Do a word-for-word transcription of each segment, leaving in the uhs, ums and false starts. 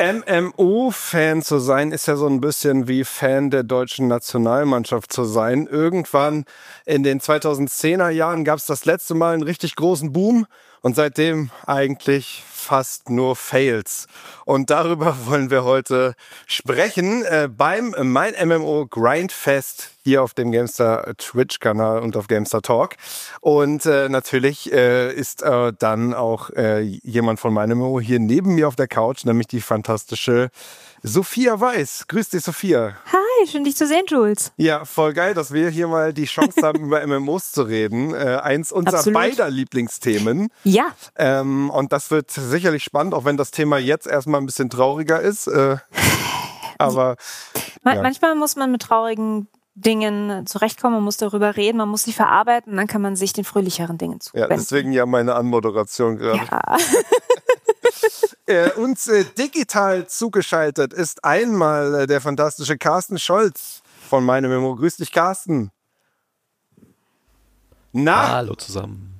M M O-Fan zu sein, ist ja so ein bisschen wie Fan der deutschen Nationalmannschaft zu sein. Irgendwann in den zweitausendzehner Jahren gab es das letzte Mal einen richtig großen Boom und seitdem eigentlich fast nur Fails. Und darüber wollen wir heute sprechen äh, beim Mein M M O Grindfest hier auf dem GameStar Twitch-Kanal und auf GameStar Talk. Und äh, natürlich äh, ist äh, dann auch äh, jemand von Mein M M O hier neben mir auf der Couch, nämlich die fantastische Sophia Weiß. Grüß dich, Sophia. Hi, schön dich zu sehen, Jules. Ja, voll geil, dass wir hier mal die Chance haben, über M M Os zu reden. Äh, eins unserer Absolut. beider Lieblingsthemen. Ja. Ähm, und das wird sicherlich spannend, auch wenn das Thema jetzt erstmal ein bisschen trauriger ist. Äh, aber Man, ja. Manchmal muss man mit traurigen Dingen zurechtkommen, man muss darüber reden, man muss sie verarbeiten und dann kann man sich den fröhlicheren Dingen Ja, zuwenden. deswegen ja meine Anmoderation gerade. Ja. Äh, uns äh, digital zugeschaltet ist einmal äh, der fantastische Carsten Scholz von meinem Memo. Grüß dich, Carsten. Na, Hallo zusammen.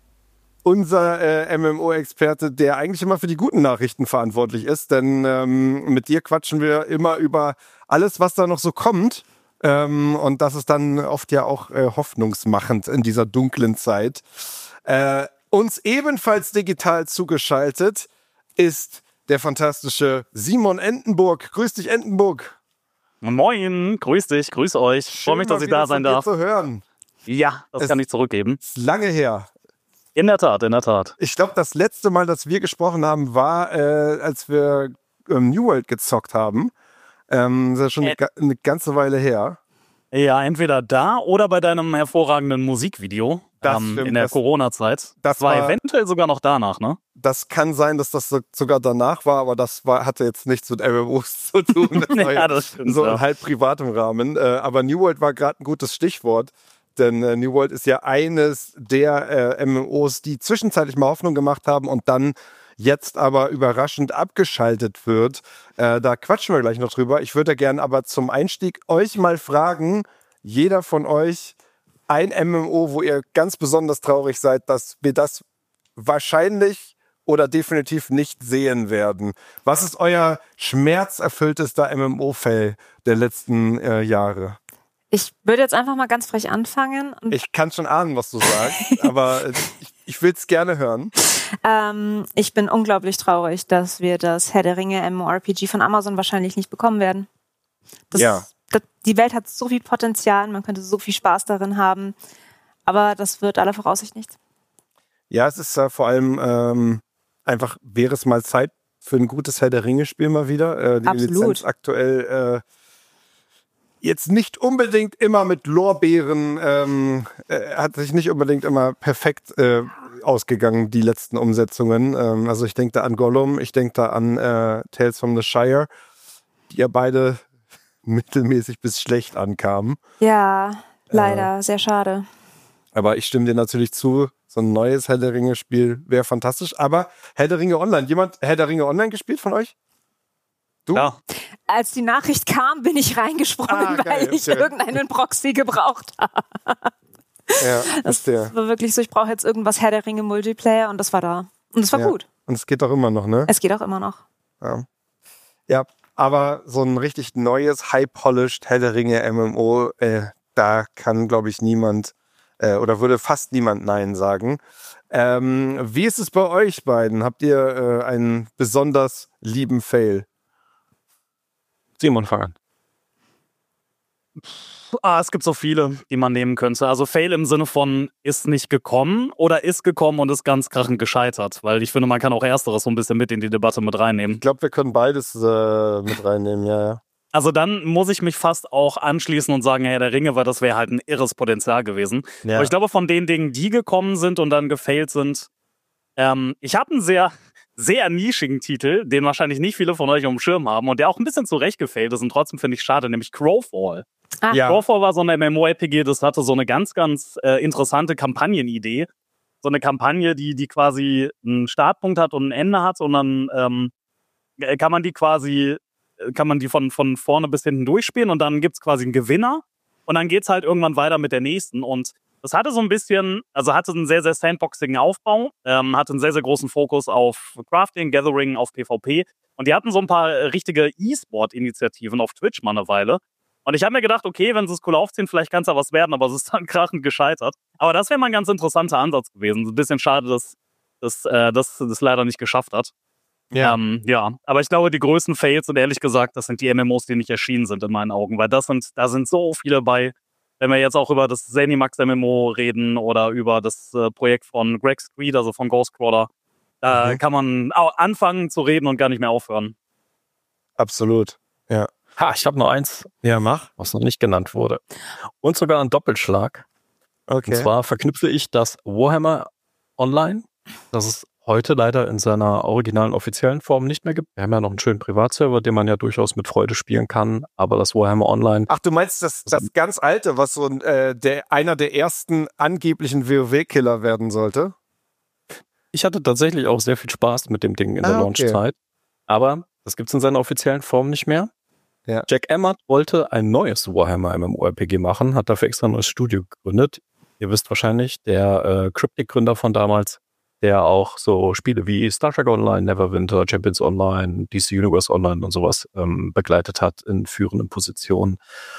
unser äh, M M O-Experte, der eigentlich immer für die guten Nachrichten verantwortlich ist, denn ähm, mit dir quatschen wir immer über alles, was da noch so kommt. Ähm, und das ist dann oft ja auch äh, hoffnungsmachend in dieser dunklen Zeit. Äh, uns ebenfalls digital zugeschaltet ist der fantastische Simon Entenburg. Grüß dich, Entenburg. Moin, grüß dich, grüß euch. Freue mich, dass ich da sein darf. Zu hören. Ja, das Es- kann ich zurückgeben. Ist lange her. In der Tat, in der Tat. Ich glaube, das letzte Mal, dass wir gesprochen haben, war, äh, als wir ähm, New World gezockt haben. Ähm, das ist schon eine, Äh. ga- eine ganze Weile her. Ja, entweder da oder bei deinem hervorragenden Musikvideo Das ähm, stimmt, in der das- Corona-Zeit. das war war- eventuell sogar noch danach, ne? Das kann sein, dass das so, sogar danach war, aber das war, hatte jetzt nichts mit M M Os zu tun. Das war Ja, das stimmt, so ja. in halb privatem Rahmen. Äh, aber New World war gerade ein gutes Stichwort. Denn äh, New World ist ja eines der äh, M M Os, die zwischenzeitlich mal Hoffnung gemacht haben und dann jetzt aber überraschend abgeschaltet wird. Äh, da quatschen wir gleich noch drüber. Ich würde gerne aber zum Einstieg euch mal fragen, jeder von euch, ein M M O, wo ihr ganz besonders traurig seid, dass wir das wahrscheinlich oder definitiv nicht sehen werden. Was ist euer schmerzerfülltester M M O-Fail der letzten äh, Jahre? Ich würde jetzt einfach mal ganz frech anfangen. Und, Ich kann schon ahnen, was du sagst, aber äh, ich, ich will es gerne hören. ähm, ich bin unglaublich traurig, dass wir das Herr der Ringe MMORPG von Amazon wahrscheinlich nicht bekommen werden. Das, Ja. das, die Welt hat so viel Potenzial, man könnte so viel Spaß darin haben, aber das wird aller Voraussicht nichts. Ja, es ist äh, vor allem ähm, einfach, wäre es mal Zeit für ein gutes Herr der Ringe-Spiel mal wieder. Äh, die Absolut. Lizenz aktuell äh, jetzt nicht unbedingt immer mit Lorbeeren, ähm, äh, hat sich nicht unbedingt immer perfekt äh, ausgegangen, die letzten Umsetzungen. Ähm, also ich denke da an Gollum, ich denke da an äh, Tales from the Shire, die ja beide mittelmäßig bis schlecht ankamen. Ja, leider, sehr schade. Aber ich stimme dir natürlich zu, so ein neues Herr der Ringe-Spiel wäre fantastisch. Aber Herr der Ringe Online, jemand Herr der Ringe Online gespielt von euch? Du? Ja. Als die Nachricht kam, bin ich reingesprungen, Ah, geil, weil ich okay. irgendeinen Proxy gebraucht habe. Ja, Das ist der. war wirklich so, ich brauche jetzt irgendwas Herr der Ringe Multiplayer und das war da. Und es war Ja. gut. Und es geht doch immer noch, ne? Es geht auch immer noch. Ja. Ja, aber so ein richtig neues, high-polished Herr der Ringe M M O, äh, da kann, glaube ich, niemand äh, oder würde fast niemand Nein sagen. Ähm, wie ist es bei euch beiden? Habt ihr äh, einen besonders lieben Fail? Simon, fang an. Ah, es gibt so viele, die man nehmen könnte. Also Fail im Sinne von ist nicht gekommen oder ist gekommen und ist ganz krachend gescheitert. Weil ich finde, man kann auch Ersteres so ein bisschen mit in die Debatte mit reinnehmen. Ich glaube, wir können beides äh, mit reinnehmen, ja, ja. Also dann muss ich mich fast auch anschließen und sagen, Herr der Ringe, weil das wäre halt ein irres Potenzial gewesen. Ja. Aber ich glaube, von den Dingen, die gekommen sind und dann gefailt sind, ähm, ich habe einen sehr, sehr nischigen Titel, den wahrscheinlich nicht viele von euch auf dem Schirm haben und der auch ein bisschen zurecht gefailt ist und trotzdem finde ich schade, nämlich Crowfall. Ah, Ja. Crowfall war so eine MMORPG, das hatte so eine ganz, ganz äh, interessante Kampagnenidee. So eine Kampagne, die, die quasi einen Startpunkt hat und ein Ende hat und dann ähm, kann man die quasi kann man die von, von vorne bis hinten durchspielen und dann gibt's quasi einen Gewinner und dann geht's halt irgendwann weiter mit der nächsten und das hatte so ein bisschen, also hatte einen sehr, sehr sandboxigen Aufbau, ähm, hatte einen sehr, sehr großen Fokus auf Crafting, Gathering, auf PvP Und die hatten so ein paar äh, richtige E-Sport-Initiativen auf Twitch mal eine Weile. Und ich habe mir gedacht, okay, wenn sie es cool aufziehen, vielleicht kann es ja was werden, aber es ist dann krachend gescheitert. Aber das wäre mal ein ganz interessanter Ansatz gewesen. Ein bisschen schade, dass das äh, das, das leider nicht geschafft hat. Ja. Ähm, ja, aber ich glaube, die größten Fails, und ehrlich gesagt, das sind die M M Os, die nicht erschienen sind in meinen Augen, weil das sind, da sind so viele bei. Wenn wir jetzt auch über das Zenimax M M O reden oder über das äh, Projekt von Greg Street, also von Ghostcrawler, da Mhm. kann man auch anfangen zu reden und gar nicht mehr aufhören. Absolut. Ja. Ha, ich habe noch eins, Ja, mach. was noch nicht genannt wurde. Und sogar einen Doppelschlag. Okay. Und zwar verknüpfe ich das Warhammer Online, das es heute leider in seiner originalen offiziellen Form nicht mehr gibt. Wir haben ja noch einen schönen Privatserver, den man ja durchaus mit Freude spielen kann, aber das Warhammer Online, Ach, du meinst das, das ganz alte, was so ein, äh, der, einer der ersten angeblichen WoW-Killer werden sollte? ich hatte tatsächlich auch sehr viel Spaß mit dem Ding in der Ah, okay. Launchzeit, aber das gibt es in seiner offiziellen Form nicht mehr. Ja. Jack Emmert wollte ein neues Warhammer MMORPG machen, hat dafür extra ein neues Studio gegründet. Ihr wisst wahrscheinlich, der äh, Cryptic-Gründer von damals, der auch so Spiele wie Star Trek Online, Neverwinter, Champions Online, D C Universe Online und sowas ähm, begleitet hat in führenden Positionen.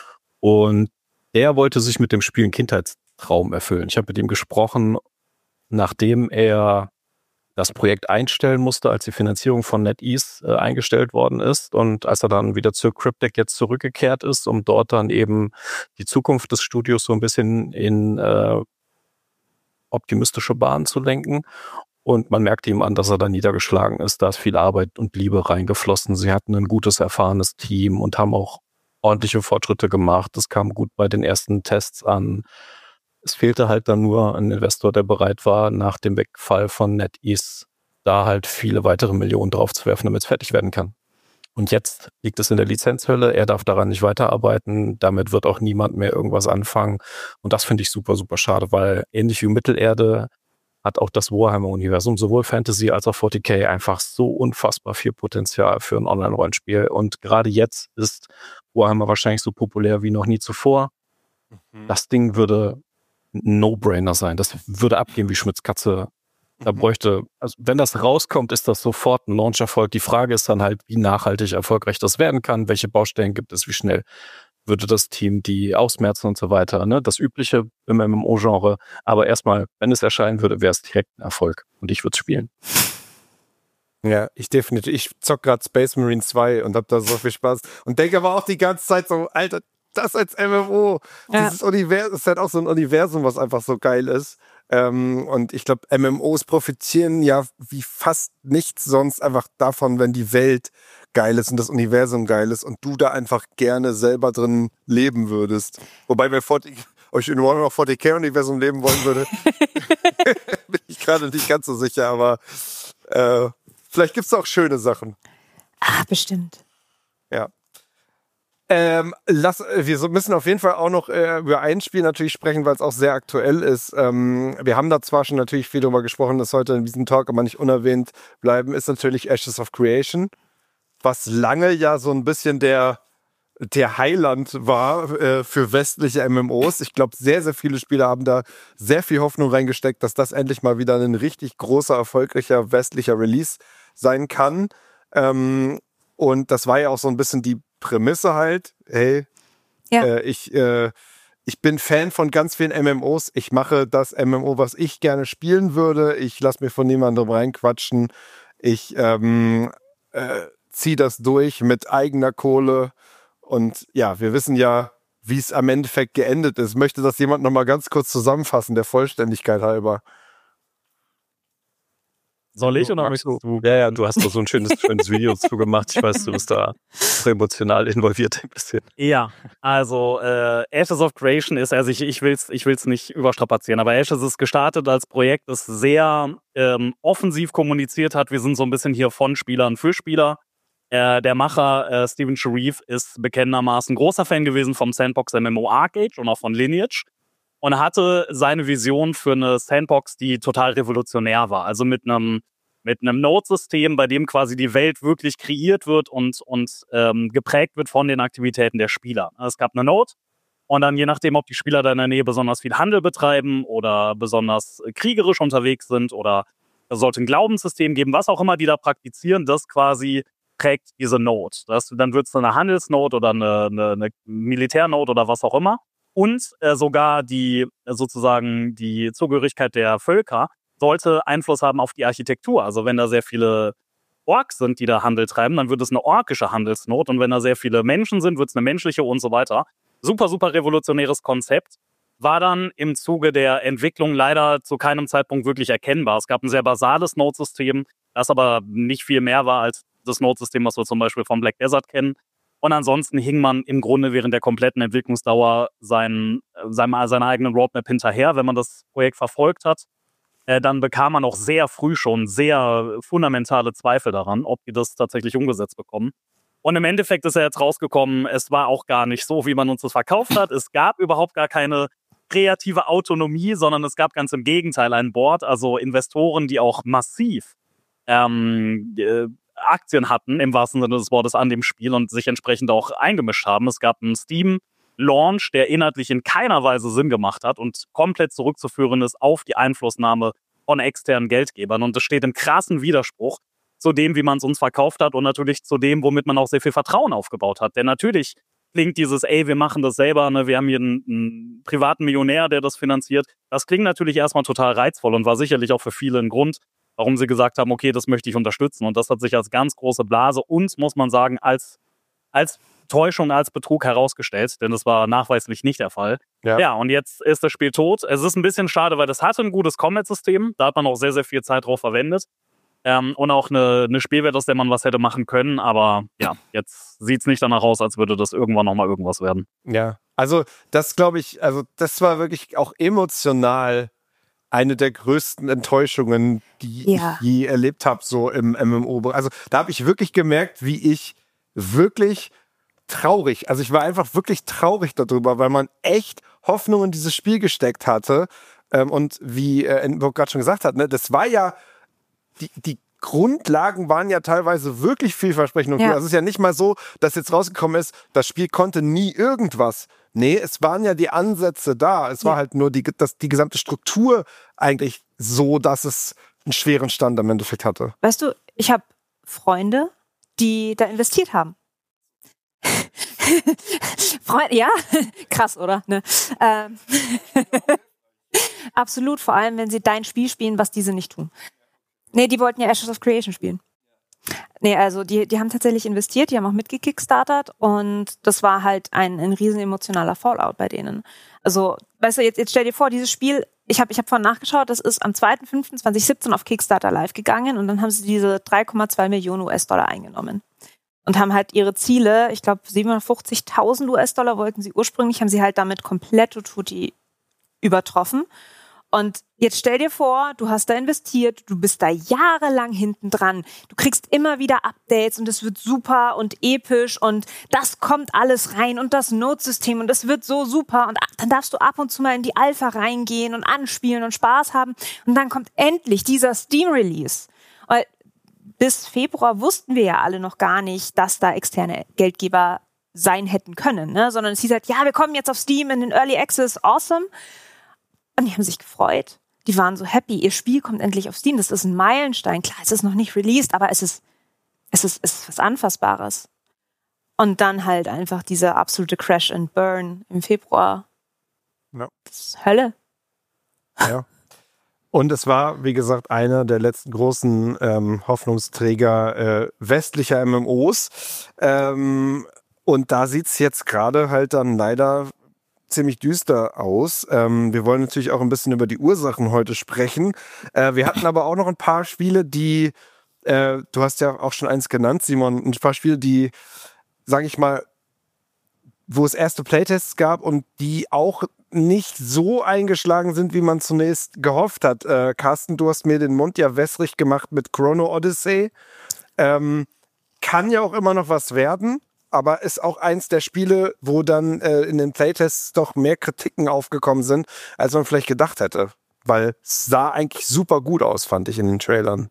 Und der wollte sich mit dem Spiel einen Kindheitstraum erfüllen. Ich habe mit ihm gesprochen, nachdem er das Projekt einstellen musste, als die Finanzierung von NetEase äh, eingestellt worden ist und als er dann wieder zur Cryptic jetzt zurückgekehrt ist, um dort dann eben die Zukunft des Studios so ein bisschen in äh, optimistische Bahnen zu lenken. Und man merkte ihm an, dass er da niedergeschlagen ist. Da ist viel Arbeit und Liebe reingeflossen. Sie hatten ein gutes, erfahrenes Team und haben auch ordentliche Fortschritte gemacht. Das kam gut bei den ersten Tests an. Es fehlte halt dann nur ein Investor, der bereit war, nach dem Wegfall von NetEase da halt viele weitere Millionen draufzuwerfen, damit es fertig werden kann. Und jetzt liegt es in der Lizenzhölle, er darf daran nicht weiterarbeiten, damit wird auch niemand mehr irgendwas anfangen. Und das finde ich super, super schade, weil ähnlich wie Mittelerde hat auch das Warhammer-Universum, sowohl Fantasy als auch vierzig K, einfach so unfassbar viel Potenzial für ein Online-Rollenspiel. Und gerade jetzt ist Warhammer wahrscheinlich so populär wie noch nie zuvor. Mhm. Das Ding würde ein No-Brainer sein. Das würde abgehen wie Schmitz Katze. Da bräuchte, also wenn das rauskommt, ist das sofort ein Launch-Erfolg. Die Frage ist dann halt, wie nachhaltig erfolgreich das werden kann, welche Baustellen gibt es, wie schnell würde das Team die ausmerzen und so weiter. Ne? Das Übliche im M M O-Genre. Aber erstmal, wenn es erscheinen würde, wäre es direkt ein Erfolg. Und ich würde es spielen. Ja, ich definitiv. Ich zock gerade Space Marine zwei und hab da so viel Spaß. Und denke aber auch die ganze Zeit so, Alter, das als M M O. Ja. Dieses Universum ist halt auch so ein Universum, was einfach so geil ist. Ähm, und ich glaube, M M Os profitieren ja wie fast nichts sonst einfach davon, wenn die Welt geil ist und das Universum geil ist und du da einfach gerne selber drin leben würdest. Wobei, wer vierzig, euch in Warhammer vierzig K-Universum leben wollen würde, bin ich gerade nicht ganz so sicher, aber äh, vielleicht gibt's auch schöne Sachen. Ah, bestimmt. Ja. Ähm, lass, wir so- müssen auf jeden Fall auch noch äh, über ein Spiel natürlich sprechen, weil es auch sehr aktuell ist. Ähm, wir haben da zwar schon natürlich viel drüber gesprochen, das sollte in diesem Talk aber nicht unerwähnt bleiben, ist natürlich Ashes of Creation, was lange ja so ein bisschen der, der Heiland war äh, für westliche M M Os. Ich glaube, sehr, sehr viele Spieler haben da sehr viel Hoffnung reingesteckt, dass das endlich mal wieder ein richtig großer, erfolgreicher westlicher Release sein kann. Ähm, und das war ja auch so ein bisschen die Prämisse halt, hey, Ja. äh, ich, äh, ich bin Fan von ganz vielen M M Os. Ich mache das M M O, was ich gerne spielen würde. Ich lasse mir von niemandem reinquatschen. Ich ähm, äh, ziehe das durch mit eigener Kohle. Und ja, wir wissen ja, wie es am Endeffekt geendet ist. Möchte das jemand nochmal ganz kurz zusammenfassen, der Vollständigkeit halber? Soll ich oder Magst möchtest du? Ja, ja, du hast da so ein schönes, schönes Video dazu gemacht. Ich weiß, du bist da so emotional involviert ein bisschen. Ja, also äh, Ashes of Creation ist, also ich, ich will es ich will's nicht überstrapazieren, aber Ashes ist gestartet als Projekt, das sehr ähm, offensiv kommuniziert hat. Wir sind so ein bisschen hier von Spielern für Spieler. Äh, der Macher äh, Steven Sharif ist bekennendermaßen großer Fan gewesen vom Sandbox M M O Arcade und auch von Lineage und hatte seine Vision für eine Sandbox, die total revolutionär war. Also mit einem mit einem Node-System, bei dem quasi die Welt wirklich kreiert wird und, und ähm, geprägt wird von den Aktivitäten der Spieler. Es gab eine Node und dann je nachdem, ob die Spieler da in der Nähe besonders viel Handel betreiben oder besonders kriegerisch unterwegs sind oder es sollte ein Glaubenssystem geben, was auch immer die da praktizieren, das quasi trägt diese Node. Das, dann wird es eine Handelsnode oder eine, eine, eine Militärnode oder was auch immer. Und äh, sogar die äh, sozusagen die Zugehörigkeit der Völker sollte Einfluss haben auf die Architektur. Also wenn da sehr viele Orks sind, die da Handel treiben, dann wird es eine orkische Handelsnode. Und wenn da sehr viele Menschen sind, wird es eine menschliche und so weiter. Super, super revolutionäres Konzept. War dann im Zuge der Entwicklung leider zu keinem Zeitpunkt wirklich erkennbar. Es gab ein sehr basales Node-System, das aber nicht viel mehr war als das Node-System, was wir zum Beispiel vom Black Desert kennen. Und ansonsten hing man im Grunde während der kompletten Entwicklungsdauer seinen, seinem, seiner eigenen Roadmap hinterher, wenn man das Projekt verfolgt hat. Äh, dann bekam man auch sehr früh schon sehr fundamentale Zweifel daran, ob die das tatsächlich umgesetzt bekommen. Und im Endeffekt ist ja jetzt rausgekommen, es war auch gar nicht so, wie man uns das verkauft hat. Es gab überhaupt gar keine kreative Autonomie, sondern es gab ganz im Gegenteil ein Board, also Investoren, die auch massiv ähm, äh, Aktien hatten, im wahrsten Sinne des Wortes, an dem Spiel und sich entsprechend auch eingemischt haben. Es gab einen Steam-Launch, der inhaltlich in keiner Weise Sinn gemacht hat und komplett zurückzuführen ist auf die Einflussnahme von externen Geldgebern. Und das steht im krassen Widerspruch zu dem, wie man es uns verkauft hat und natürlich zu dem, womit man auch sehr viel Vertrauen aufgebaut hat. Denn natürlich klingt dieses, ey, wir machen das selber, ne, wir haben hier einen, einen privaten Millionär, der das finanziert. Das klingt natürlich erstmal total reizvoll und war sicherlich auch für viele ein Grund, warum sie gesagt haben, okay, das möchte ich unterstützen. Und das hat sich als ganz große Blase und, muss man sagen, als, als Täuschung, als Betrug herausgestellt, denn das war nachweislich nicht der Fall. Ja. ja, und jetzt ist das Spiel tot. Es ist ein bisschen schade, weil das hatte ein gutes Combat-System, da hat man auch sehr, sehr viel Zeit drauf verwendet. Ähm, und auch eine, eine Spielwelt, aus der man was hätte machen können. Aber ja, jetzt sieht es nicht danach aus, als würde das irgendwann nochmal irgendwas werden. Ja, also das glaube ich, also das war wirklich auch emotional eine der größten Enttäuschungen, die ja. ich je erlebt habe, so im M M O. Also da habe ich wirklich gemerkt, wie ich wirklich traurig, also ich war einfach wirklich traurig darüber, weil man echt Hoffnung in dieses Spiel gesteckt hatte. Ähm, und wie äh, Enburg gerade schon gesagt hat, ne, das war ja Die, die Grundlagen waren ja teilweise wirklich vielversprechend. Und ja. Es ist ja nicht mal so, dass jetzt rausgekommen ist, das Spiel konnte nie irgendwas. Nee, es waren ja die Ansätze da. Es ja. war halt nur die, das, die gesamte Struktur eigentlich so, dass es einen schweren Stand im Endeffekt hatte. Weißt du, ich habe Freunde, die da investiert haben. Freunde, ja, krass, oder? Ne? Ähm. Absolut, vor allem, wenn sie dein Spiel spielen, was diese nicht tun. Nee, die wollten ja Ashes of Creation spielen. Nee, also die, die haben tatsächlich investiert, die haben auch mitgekickstartert und das war halt ein, ein riesen emotionaler Fallout bei denen. Also, weißt du, jetzt, jetzt stell dir vor, dieses Spiel, ich habe ich hab vorhin nachgeschaut, das ist am zweiter fünfter zweitausendsiebzehn auf Kickstarter live gegangen und dann haben sie diese drei Komma zwei Millionen U S-Dollar eingenommen. Und haben halt ihre Ziele, ich glaube siebenhundertfünfzigtausend U S-Dollar wollten sie ursprünglich, haben sie halt damit komplett tutti übertroffen. Und jetzt stell dir vor, du hast da investiert, du bist da jahrelang hinten dran, du kriegst immer wieder Updates und es wird super und episch und das kommt alles rein und das Node-System und das wird so super und dann darfst du ab und zu mal in die Alpha reingehen und anspielen und Spaß haben und dann kommt endlich dieser Steam-Release. Und bis Februar wussten wir ja alle noch gar nicht, dass da externe Geldgeber sein hätten können, ne? Sondern es hieß halt, ja, wir kommen jetzt auf Steam in den Early Access, awesome. Und die haben sich gefreut. Die waren so happy. Ihr Spiel kommt endlich auf Steam. Das ist ein Meilenstein. Klar, es ist noch nicht released, aber es ist, es ist, es ist was Anfassbares. Und dann halt einfach dieser absolute Crash and Burn im Februar. Ja. Das ist Hölle. Ja. Und es war, wie gesagt, einer der letzten großen ähm, Hoffnungsträger äh, westlicher M M Os. Ähm, und da sieht es jetzt gerade halt dann leider ziemlich düster aus. Ähm, wir wollen natürlich auch ein bisschen über die Ursachen heute sprechen. Äh, wir hatten aber auch noch ein paar Spiele, die, äh, du hast ja auch schon eins genannt, Simon, ein paar Spiele, die, sage ich mal, wo es erste Playtests gab und die auch nicht so eingeschlagen sind, wie man zunächst gehofft hat. Äh, Carsten, du hast mir den Mund ja wässrig gemacht mit Chrono Odyssey. Ähm, kann ja auch immer noch was werden. Aber ist auch eins der Spiele, wo dann äh, in den Playtests doch mehr Kritiken aufgekommen sind, als man vielleicht gedacht hätte. Weil es sah eigentlich super gut aus, fand ich in den Trailern.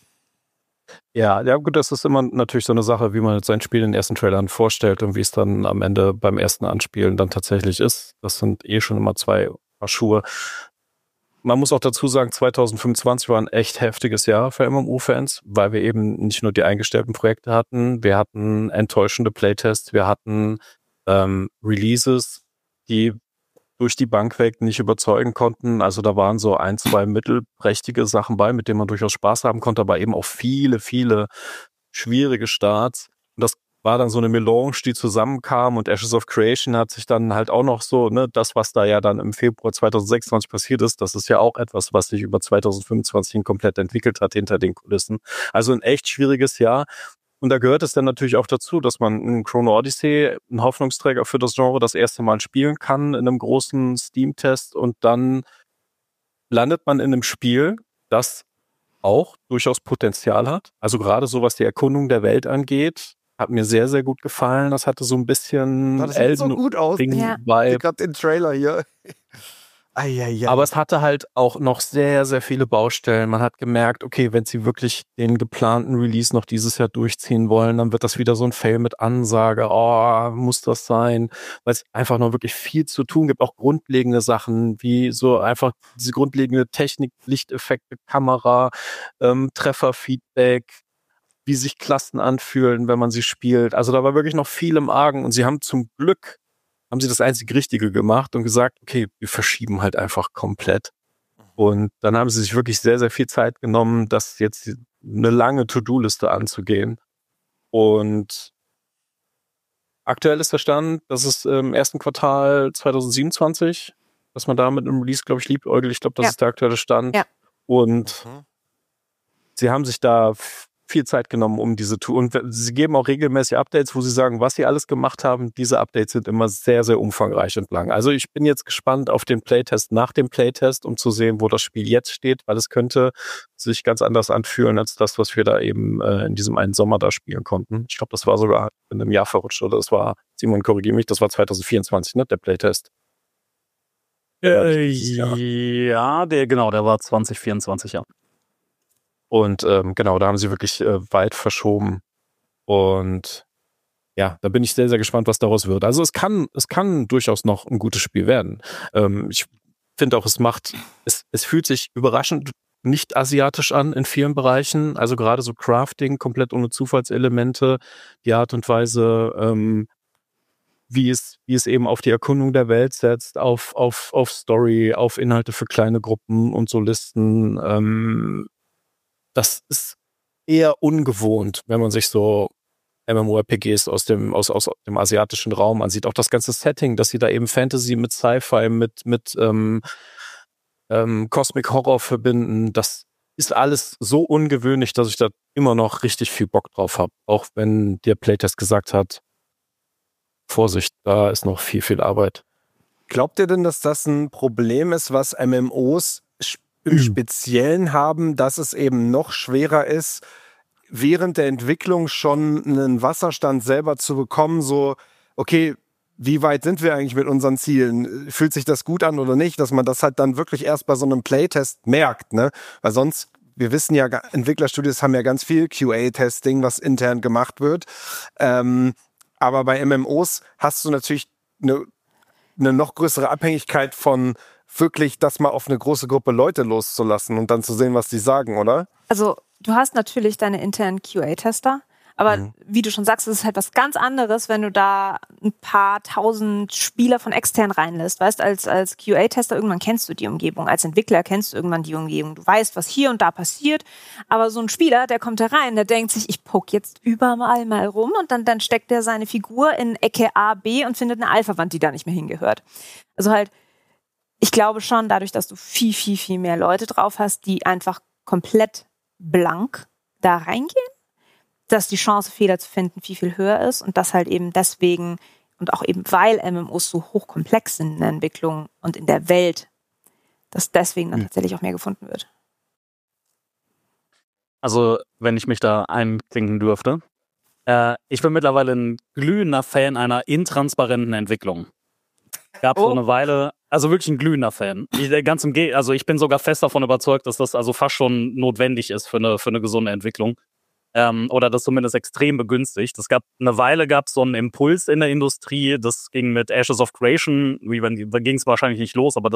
Ja, ja gut, das ist immer natürlich so eine Sache, wie man sein Spiel in den ersten Trailern vorstellt und wie es dann am Ende beim ersten Anspielen dann tatsächlich ist. Das sind eh schon immer zwei Paar Schuhe. man muss auch dazu sagen, zwanzig fünfundzwanzig war ein echt heftiges Jahr für M M O-Fans, weil wir eben nicht nur die eingestellten Projekte hatten, wir hatten enttäuschende Playtests, wir hatten ähm, Releases, die durch die Bank weg nicht überzeugen konnten. Also da waren so ein, zwei mittelprächtige Sachen bei, mit denen man durchaus Spaß haben konnte, aber eben auch viele, viele schwierige Starts. Und das war dann so eine Melange, die zusammenkam, und Ashes of Creation hat sich dann halt auch noch so, ne, das, was da ja dann im Februar zwanzig sechsundzwanzig passiert ist, das ist ja auch etwas, was sich über zwanzig fünfundzwanzig komplett entwickelt hat hinter den Kulissen. Also ein echt schwieriges Jahr. Und da gehört es dann natürlich auch dazu, dass man in Chrono Odyssey, ein Hoffnungsträger für das Genre, das erste Mal spielen kann in einem großen Steam-Test, und dann landet man in einem Spiel, das auch durchaus Potenzial hat. Also gerade so, was die Erkundung der Welt angeht, hat mir sehr, sehr gut gefallen. Das hatte so ein bisschen Das sieht so gut aus. Ja. Ring-Vibe. Gerade den Trailer hier. Eieiei. Aber es hatte halt auch noch sehr, sehr viele Baustellen. Man hat gemerkt, okay, wenn sie wirklich den geplanten Release noch dieses Jahr durchziehen wollen, dann wird das wieder so ein Fail mit Ansage. Oh, muss das sein? Weil es einfach noch wirklich viel zu tun gibt. Auch grundlegende Sachen, wie so einfach diese grundlegende Technik, Lichteffekte, Kamera, ähm, Trefferfeedback, wie sich Klassen anfühlen, wenn man sie spielt. Also da war wirklich noch viel im Argen, und sie haben zum Glück haben sie das einzig Richtige gemacht und gesagt, okay, wir verschieben halt einfach komplett. Und dann haben sie sich wirklich sehr, sehr viel Zeit genommen, das jetzt eine lange To-Do-Liste anzugehen. Und aktuell ist der Stand, dass es im ersten Quartal zwanzig siebenundzwanzig, dass man da mit einem Release, glaube ich, liebäugelt. Ich glaube, das Ja. ist der aktuelle Stand. Ja. Und Mhm. sie haben sich da f- viel Zeit genommen, um diese Tour. Und sie geben auch regelmäßig Updates, wo sie sagen, was sie alles gemacht haben. Diese Updates sind immer sehr, sehr umfangreich und lang. Also ich bin jetzt gespannt auf den Playtest nach dem Playtest, um zu sehen, wo das Spiel jetzt steht, weil es könnte sich ganz anders anfühlen als das, was wir da eben äh, in diesem einen Sommer da spielen konnten. Ich glaube, das war sogar in einem Jahr verrutscht, oder das war, Simon, korrigiere mich, das war zwanzig vierundzwanzig, ne, der Playtest. Äh, dieses Jahr. ja, der, genau, der war zwanzig vierundzwanzig, ja. Und ähm, genau, da haben sie wirklich äh, weit verschoben. Und ja, da bin ich sehr, sehr gespannt, was daraus wird. Also es kann, es kann durchaus noch ein gutes Spiel werden. Ähm, ich finde auch, es macht, es, es fühlt sich überraschend nicht asiatisch an in vielen Bereichen. Also gerade so Crafting, komplett ohne Zufallselemente, die Art und Weise, ähm, wie es, wie es eben auf die Erkundung der Welt setzt, auf, auf, auf Story, auf Inhalte für kleine Gruppen und so Listen. Ähm, das ist eher ungewohnt, wenn man sich so MMORPGs aus dem, aus, aus dem asiatischen Raum ansieht. Auch das ganze Setting, dass sie da eben Fantasy mit Sci-Fi, mit, mit ähm, ähm, Cosmic Horror verbinden, das ist alles so ungewöhnlich, dass ich da immer noch richtig viel Bock drauf habe. Auch wenn der Playtest gesagt hat, Vorsicht, da ist noch viel, viel Arbeit. Glaubt ihr denn, dass das ein Problem ist, was M M Os sp- im Speziellen haben, dass es eben noch schwerer ist, während der Entwicklung schon einen Wasserstand selber zu bekommen, so, okay, wie weit sind wir eigentlich mit unseren Zielen? Fühlt sich das gut an oder nicht? Dass man das halt dann wirklich erst bei so einem Playtest merkt, ne? Weil sonst, wir wissen ja, Entwicklerstudios haben ja ganz viel Q A-Testing, was intern gemacht wird. Ähm, aber bei M M Os hast du natürlich eine, eine noch größere Abhängigkeit von wirklich das mal auf eine große Gruppe Leute loszulassen und dann zu sehen, was die sagen, oder? Also du hast natürlich deine internen Q A-Tester, aber Mhm. wie du schon sagst, es ist halt was ganz anderes, wenn du da ein paar tausend Spieler von extern reinlässt. Weißt, als, als Q A-Tester irgendwann kennst du die Umgebung, als Entwickler kennst du irgendwann die Umgebung. Du weißt, was hier und da passiert, aber so ein Spieler, der kommt da rein, der denkt sich, ich poke jetzt überall mal rum, und dann, dann steckt er seine Figur in Ecke A, B und findet eine Alpha-Wand, die da nicht mehr hingehört. Also halt, ich glaube schon, dadurch, dass du viel, viel, viel mehr Leute drauf hast, die einfach komplett blank da reingehen, dass die Chance, Fehler zu finden, viel, viel höher ist, und das halt eben deswegen und auch eben weil M M Os so hochkomplex sind in der Entwicklung und in der Welt, dass deswegen dann Mhm. tatsächlich auch mehr gefunden wird. Also, wenn ich mich da einklinken dürfte. Äh, ich bin mittlerweile ein glühender Fan einer intransparenten Entwicklung. Gab so Oh. eine Weile, also wirklich ein glühender Fan. Ich, der ganz im Ge- also ich bin sogar fest davon überzeugt, dass das also fast schon notwendig ist für eine, für eine gesunde Entwicklung. Ähm, oder das zumindest extrem begünstigt. Es gab eine Weile gab es so einen Impuls in der Industrie, das ging mit Ashes of Creation, wie wenn- da ging es wahrscheinlich nicht los, aber das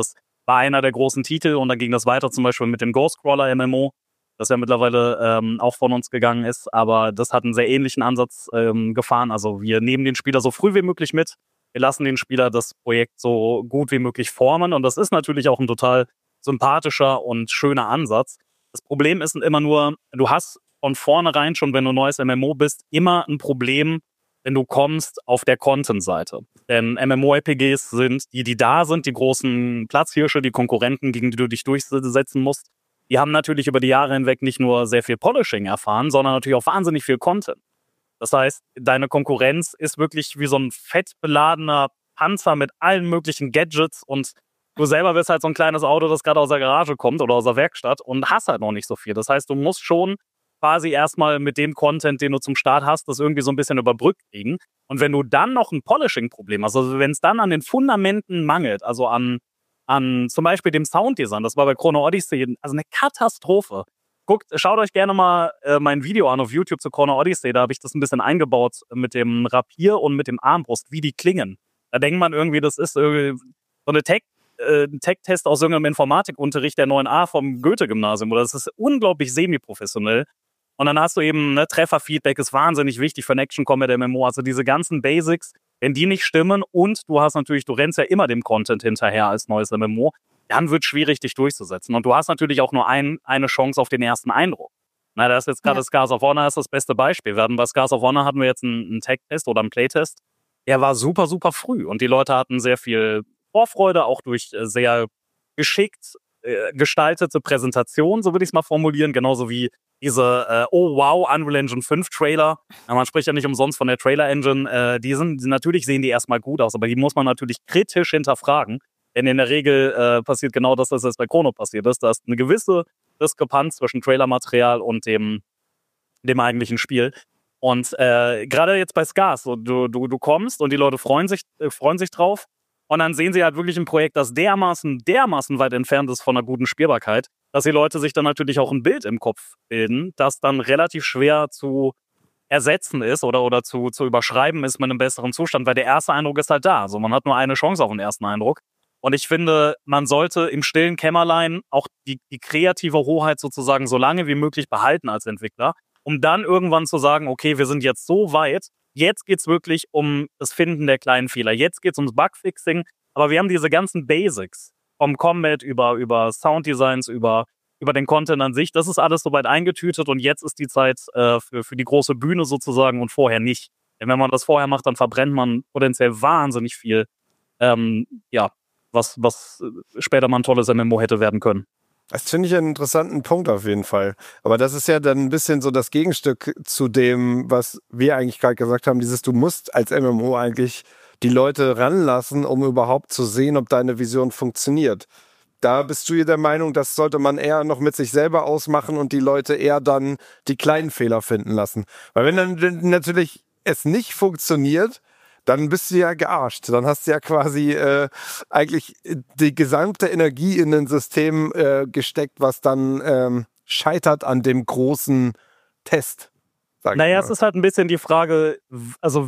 war einer der großen Titel und dann ging das weiter zum Beispiel mit dem Ghostcrawler M M O, das ja mittlerweile ähm, auch von uns gegangen ist, aber das hat einen sehr ähnlichen Ansatz ähm, gefahren. Also wir nehmen den Spieler so früh wie möglich mit, wir lassen den Spieler das Projekt so gut wie möglich formen und das ist natürlich auch ein total sympathischer und schöner Ansatz. Das Problem ist immer nur, du hast von vornherein schon, wenn du neues M M O bist, immer ein Problem, wenn du kommst auf der Content-Seite. Denn MMORPGs sind die, die da sind, die großen Platzhirsche, die Konkurrenten, gegen die du dich durchsetzen musst. Die haben natürlich über die Jahre hinweg nicht nur sehr viel Polishing erfahren, sondern natürlich auch wahnsinnig viel Content. Das heißt, deine Konkurrenz ist wirklich wie so ein fettbeladener Panzer mit allen möglichen Gadgets und du selber bist halt so ein kleines Auto, das gerade aus der Garage kommt oder aus der Werkstatt und hast halt noch nicht so viel. Das heißt, du musst schon quasi erstmal mit dem Content, den du zum Start hast, das irgendwie so ein bisschen überbrückt kriegen. Und wenn du dann noch ein Polishing-Problem hast, also wenn es dann an den Fundamenten mangelt, also an, an zum Beispiel dem Sounddesign, das war bei Chrono Odyssey, also eine Katastrophe. Guckt, schaut euch gerne mal äh, mein Video an auf YouTube zu Chrono Odyssey, da habe ich das ein bisschen eingebaut mit dem Rapier und mit dem Armbrust, wie die klingen. Da denkt man irgendwie, das ist irgendwie so eine Tech äh, Tech-Test aus irgendeinem Informatikunterricht der neun a vom Goethe-Gymnasium. Oder das ist unglaublich semi-professionell. Und dann hast du eben, ne, Trefferfeedback ist wahnsinnig wichtig für ein Action-Combat M M O. Also diese ganzen Basics, wenn die nicht stimmen und du hast natürlich, du rennst ja immer dem Content hinterher als neues M M O, dann wird es schwierig, dich durchzusetzen. Und du hast natürlich auch nur ein, eine Chance auf den ersten Eindruck. Na, da ist jetzt gerade ja. Scars of Honor ist das beste Beispiel. Wir hatten bei Scars of Honor hatten wir jetzt einen, einen Tech-Test oder einen Playtest. Der war super, super früh. Und die Leute hatten sehr viel Vorfreude, auch durch sehr geschickt äh, gestaltete Präsentation, so würde ich es mal formulieren, genauso wie diese äh, oh wow, Unreal Engine fünf Trailer. Ja, man spricht ja nicht umsonst von der Trailer-Engine. Äh, die sind, natürlich sehen die erstmal gut aus, aber die muss man natürlich kritisch hinterfragen. Denn in der Regel äh, passiert genau das, was jetzt bei Chrono passiert ist. Da ist eine gewisse Diskrepanz zwischen Trailermaterial und dem, dem eigentlichen Spiel. Und äh, gerade jetzt bei Scars, so, du, du, du kommst und die Leute freuen sich, äh, freuen sich drauf. Und dann sehen sie halt wirklich ein Projekt, das dermaßen, dermaßen weit entfernt ist von einer guten Spielbarkeit, dass die Leute sich dann natürlich auch ein Bild im Kopf bilden, das dann relativ schwer zu ersetzen ist oder, oder zu, zu überschreiben ist mit einem besseren Zustand, weil der erste Eindruck ist halt da. Also man hat nur eine Chance auf den ersten Eindruck. Und ich finde, man sollte im stillen Kämmerlein auch die, die kreative Hoheit sozusagen so lange wie möglich behalten als Entwickler, um dann irgendwann zu sagen, okay, wir sind jetzt so weit, jetzt geht's wirklich um das Finden der kleinen Fehler. Jetzt geht's ums Bugfixing. Aber wir haben diese ganzen Basics vom Combat über, über Sounddesigns, über, über den Content an sich. Das ist alles soweit eingetütet und jetzt ist die Zeit äh, für, für die große Bühne sozusagen und vorher nicht. Denn wenn man das vorher macht, dann verbrennt man potenziell wahnsinnig viel, ähm, ja, was, was später mal ein tolles M M O hätte werden können. Das finde ich einen interessanten Punkt auf jeden Fall. Aber das ist ja dann ein bisschen so das Gegenstück zu dem, was wir eigentlich gerade gesagt haben, dieses, du musst als M M O eigentlich die Leute ranlassen, um überhaupt zu sehen, ob deine Vision funktioniert. Da bist du ja der Meinung, das sollte man eher noch mit sich selber ausmachen und die Leute eher dann die kleinen Fehler finden lassen. Weil wenn dann natürlich es nicht funktioniert, dann bist du ja gearscht. Dann hast du ja quasi äh, eigentlich die gesamte Energie in ein System äh, gesteckt, was dann ähm, scheitert an dem großen Test. Naja, es ist halt ein bisschen die Frage, also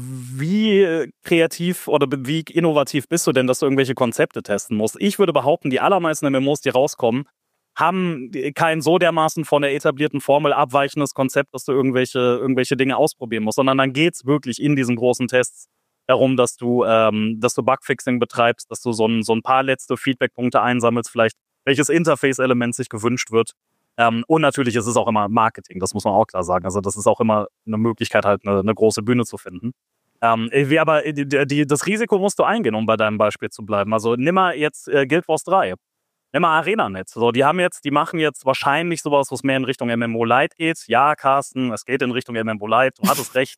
wie kreativ oder wie innovativ bist du denn, dass du irgendwelche Konzepte testen musst? Ich würde behaupten, die allermeisten M M Os, die rauskommen, haben kein so dermaßen von der etablierten Formel abweichendes Konzept, dass du irgendwelche, irgendwelche Dinge ausprobieren musst, sondern dann geht's wirklich in diesen großen Tests darum, dass du, ähm, dass du Bugfixing betreibst, dass du so ein, so ein paar letzte Feedbackpunkte einsammelst, vielleicht welches Interface-Element sich gewünscht wird. Ähm, und natürlich ist es auch immer Marketing, das muss man auch klar sagen. Also das ist auch immer eine Möglichkeit, halt eine, eine große Bühne zu finden. Ähm, wie aber die, die, das Risiko musst du eingehen, um bei deinem Beispiel zu bleiben. Also nimm mal jetzt äh, Guild Wars drei. Nimm mal ArenaNet. So, die haben jetzt, die machen jetzt wahrscheinlich sowas, was mehr in Richtung M M O Lite geht. Ja, Carsten, es geht in Richtung M M O Lite. Du hattest recht.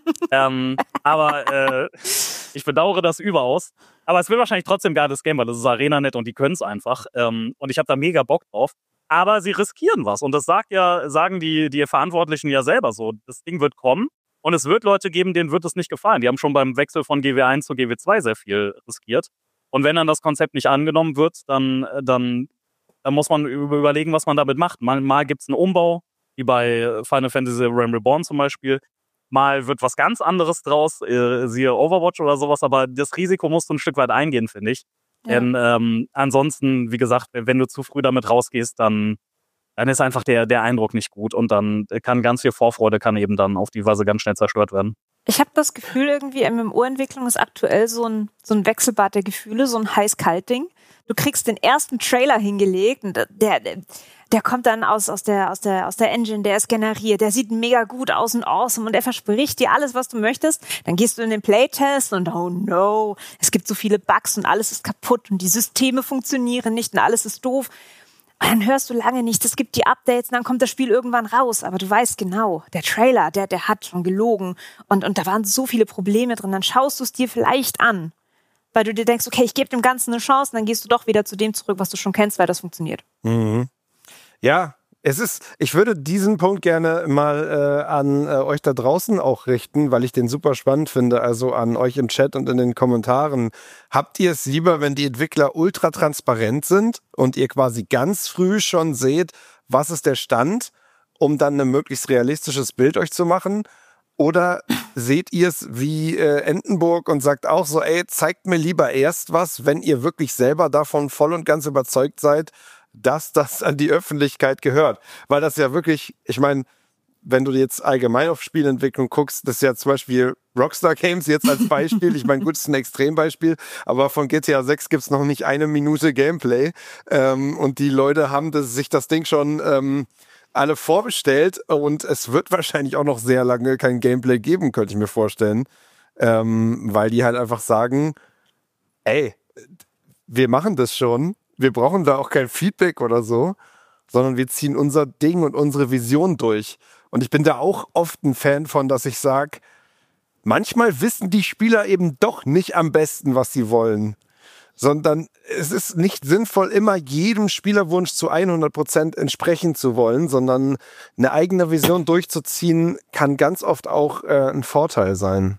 ähm, aber äh, ich bedauere das überaus. Aber es wird wahrscheinlich trotzdem ein geiles Game, weil das ist ArenaNet und die können es einfach. Ähm, und ich habe da mega Bock drauf. Aber sie riskieren was. Und das sagt ja, sagen die, die Verantwortlichen ja selber so. Das Ding wird kommen und es wird Leute geben, denen wird es nicht gefallen. Die haben schon beim Wechsel von G W eins zu G W zwei sehr viel riskiert. Und wenn dann das Konzept nicht angenommen wird, dann, dann, dann muss man überlegen, was man damit macht. Mal, mal gibt es einen Umbau, wie bei Final Fantasy Realm Reborn zum Beispiel. Mal wird was ganz anderes draus, äh, siehe Overwatch oder sowas. Aber das Risiko musst du ein Stück weit eingehen, finde ich. Ja. Denn ähm, ansonsten, wie gesagt, wenn du zu früh damit rausgehst, dann, dann ist einfach der, der Eindruck nicht gut und dann kann ganz viel Vorfreude kann eben dann auf die Weise ganz schnell zerstört werden. Ich habe das Gefühl, irgendwie M M O-Entwicklung ist aktuell so ein, so ein Wechselbad der Gefühle, so ein heiß-kalt-Ding. Du kriegst den ersten Trailer hingelegt und der, der, der kommt dann aus, aus, der, aus, der, aus der Engine, der ist generiert, der sieht mega gut aus und awesome und er verspricht dir alles, was du möchtest. Dann gehst du in den Playtest und oh no, es gibt so viele Bugs und alles ist kaputt und die Systeme funktionieren nicht und alles ist doof. Und dann hörst du lange nichts, es gibt die Updates und dann kommt das Spiel irgendwann raus. Aber du weißt genau, der Trailer, der, der hat schon gelogen und, und da waren so viele Probleme drin. Dann schaust du es dir vielleicht an, weil du dir denkst, okay, ich gebe dem Ganzen eine Chance und dann gehst du doch wieder zu dem zurück, was du schon kennst, weil das funktioniert. Mhm. Ja, es ist, ich würde diesen Punkt gerne mal äh, an äh, euch da draußen auch richten, weil ich den super spannend finde, also an euch im Chat und in den Kommentaren. Habt ihr es lieber, wenn die Entwickler ultra transparent sind und ihr quasi ganz früh schon seht, was ist der Stand, um dann ein möglichst realistisches Bild euch zu machen? Oder seht ihr es wie äh, Entenburg und sagt auch so, ey, zeigt mir lieber erst was, wenn ihr wirklich selber davon voll und ganz überzeugt seid, dass das an die Öffentlichkeit gehört. Weil das ja wirklich, ich meine, wenn du jetzt allgemein auf Spielentwicklung guckst, das ist ja zum Beispiel Rockstar Games jetzt als Beispiel, ich meine, gut, das ist ein Extrembeispiel, aber von G T A sechs gibt's noch nicht eine Minute Gameplay ähm, und die Leute haben das, sich das Ding schon ähm, alle vorbestellt und es wird wahrscheinlich auch noch sehr lange kein Gameplay geben, könnte ich mir vorstellen, ähm, weil die halt einfach sagen, ey, wir machen das schon, wir brauchen da auch kein Feedback oder so, sondern wir ziehen unser Ding und unsere Vision durch. Und ich bin da auch oft ein Fan von, dass ich sage, manchmal wissen die Spieler eben doch nicht am besten, was sie wollen. Sondern es ist nicht sinnvoll, immer jedem Spielerwunsch zu hundert Prozent entsprechen zu wollen, sondern eine eigene Vision durchzuziehen, kann ganz oft auch äh, ein Vorteil sein.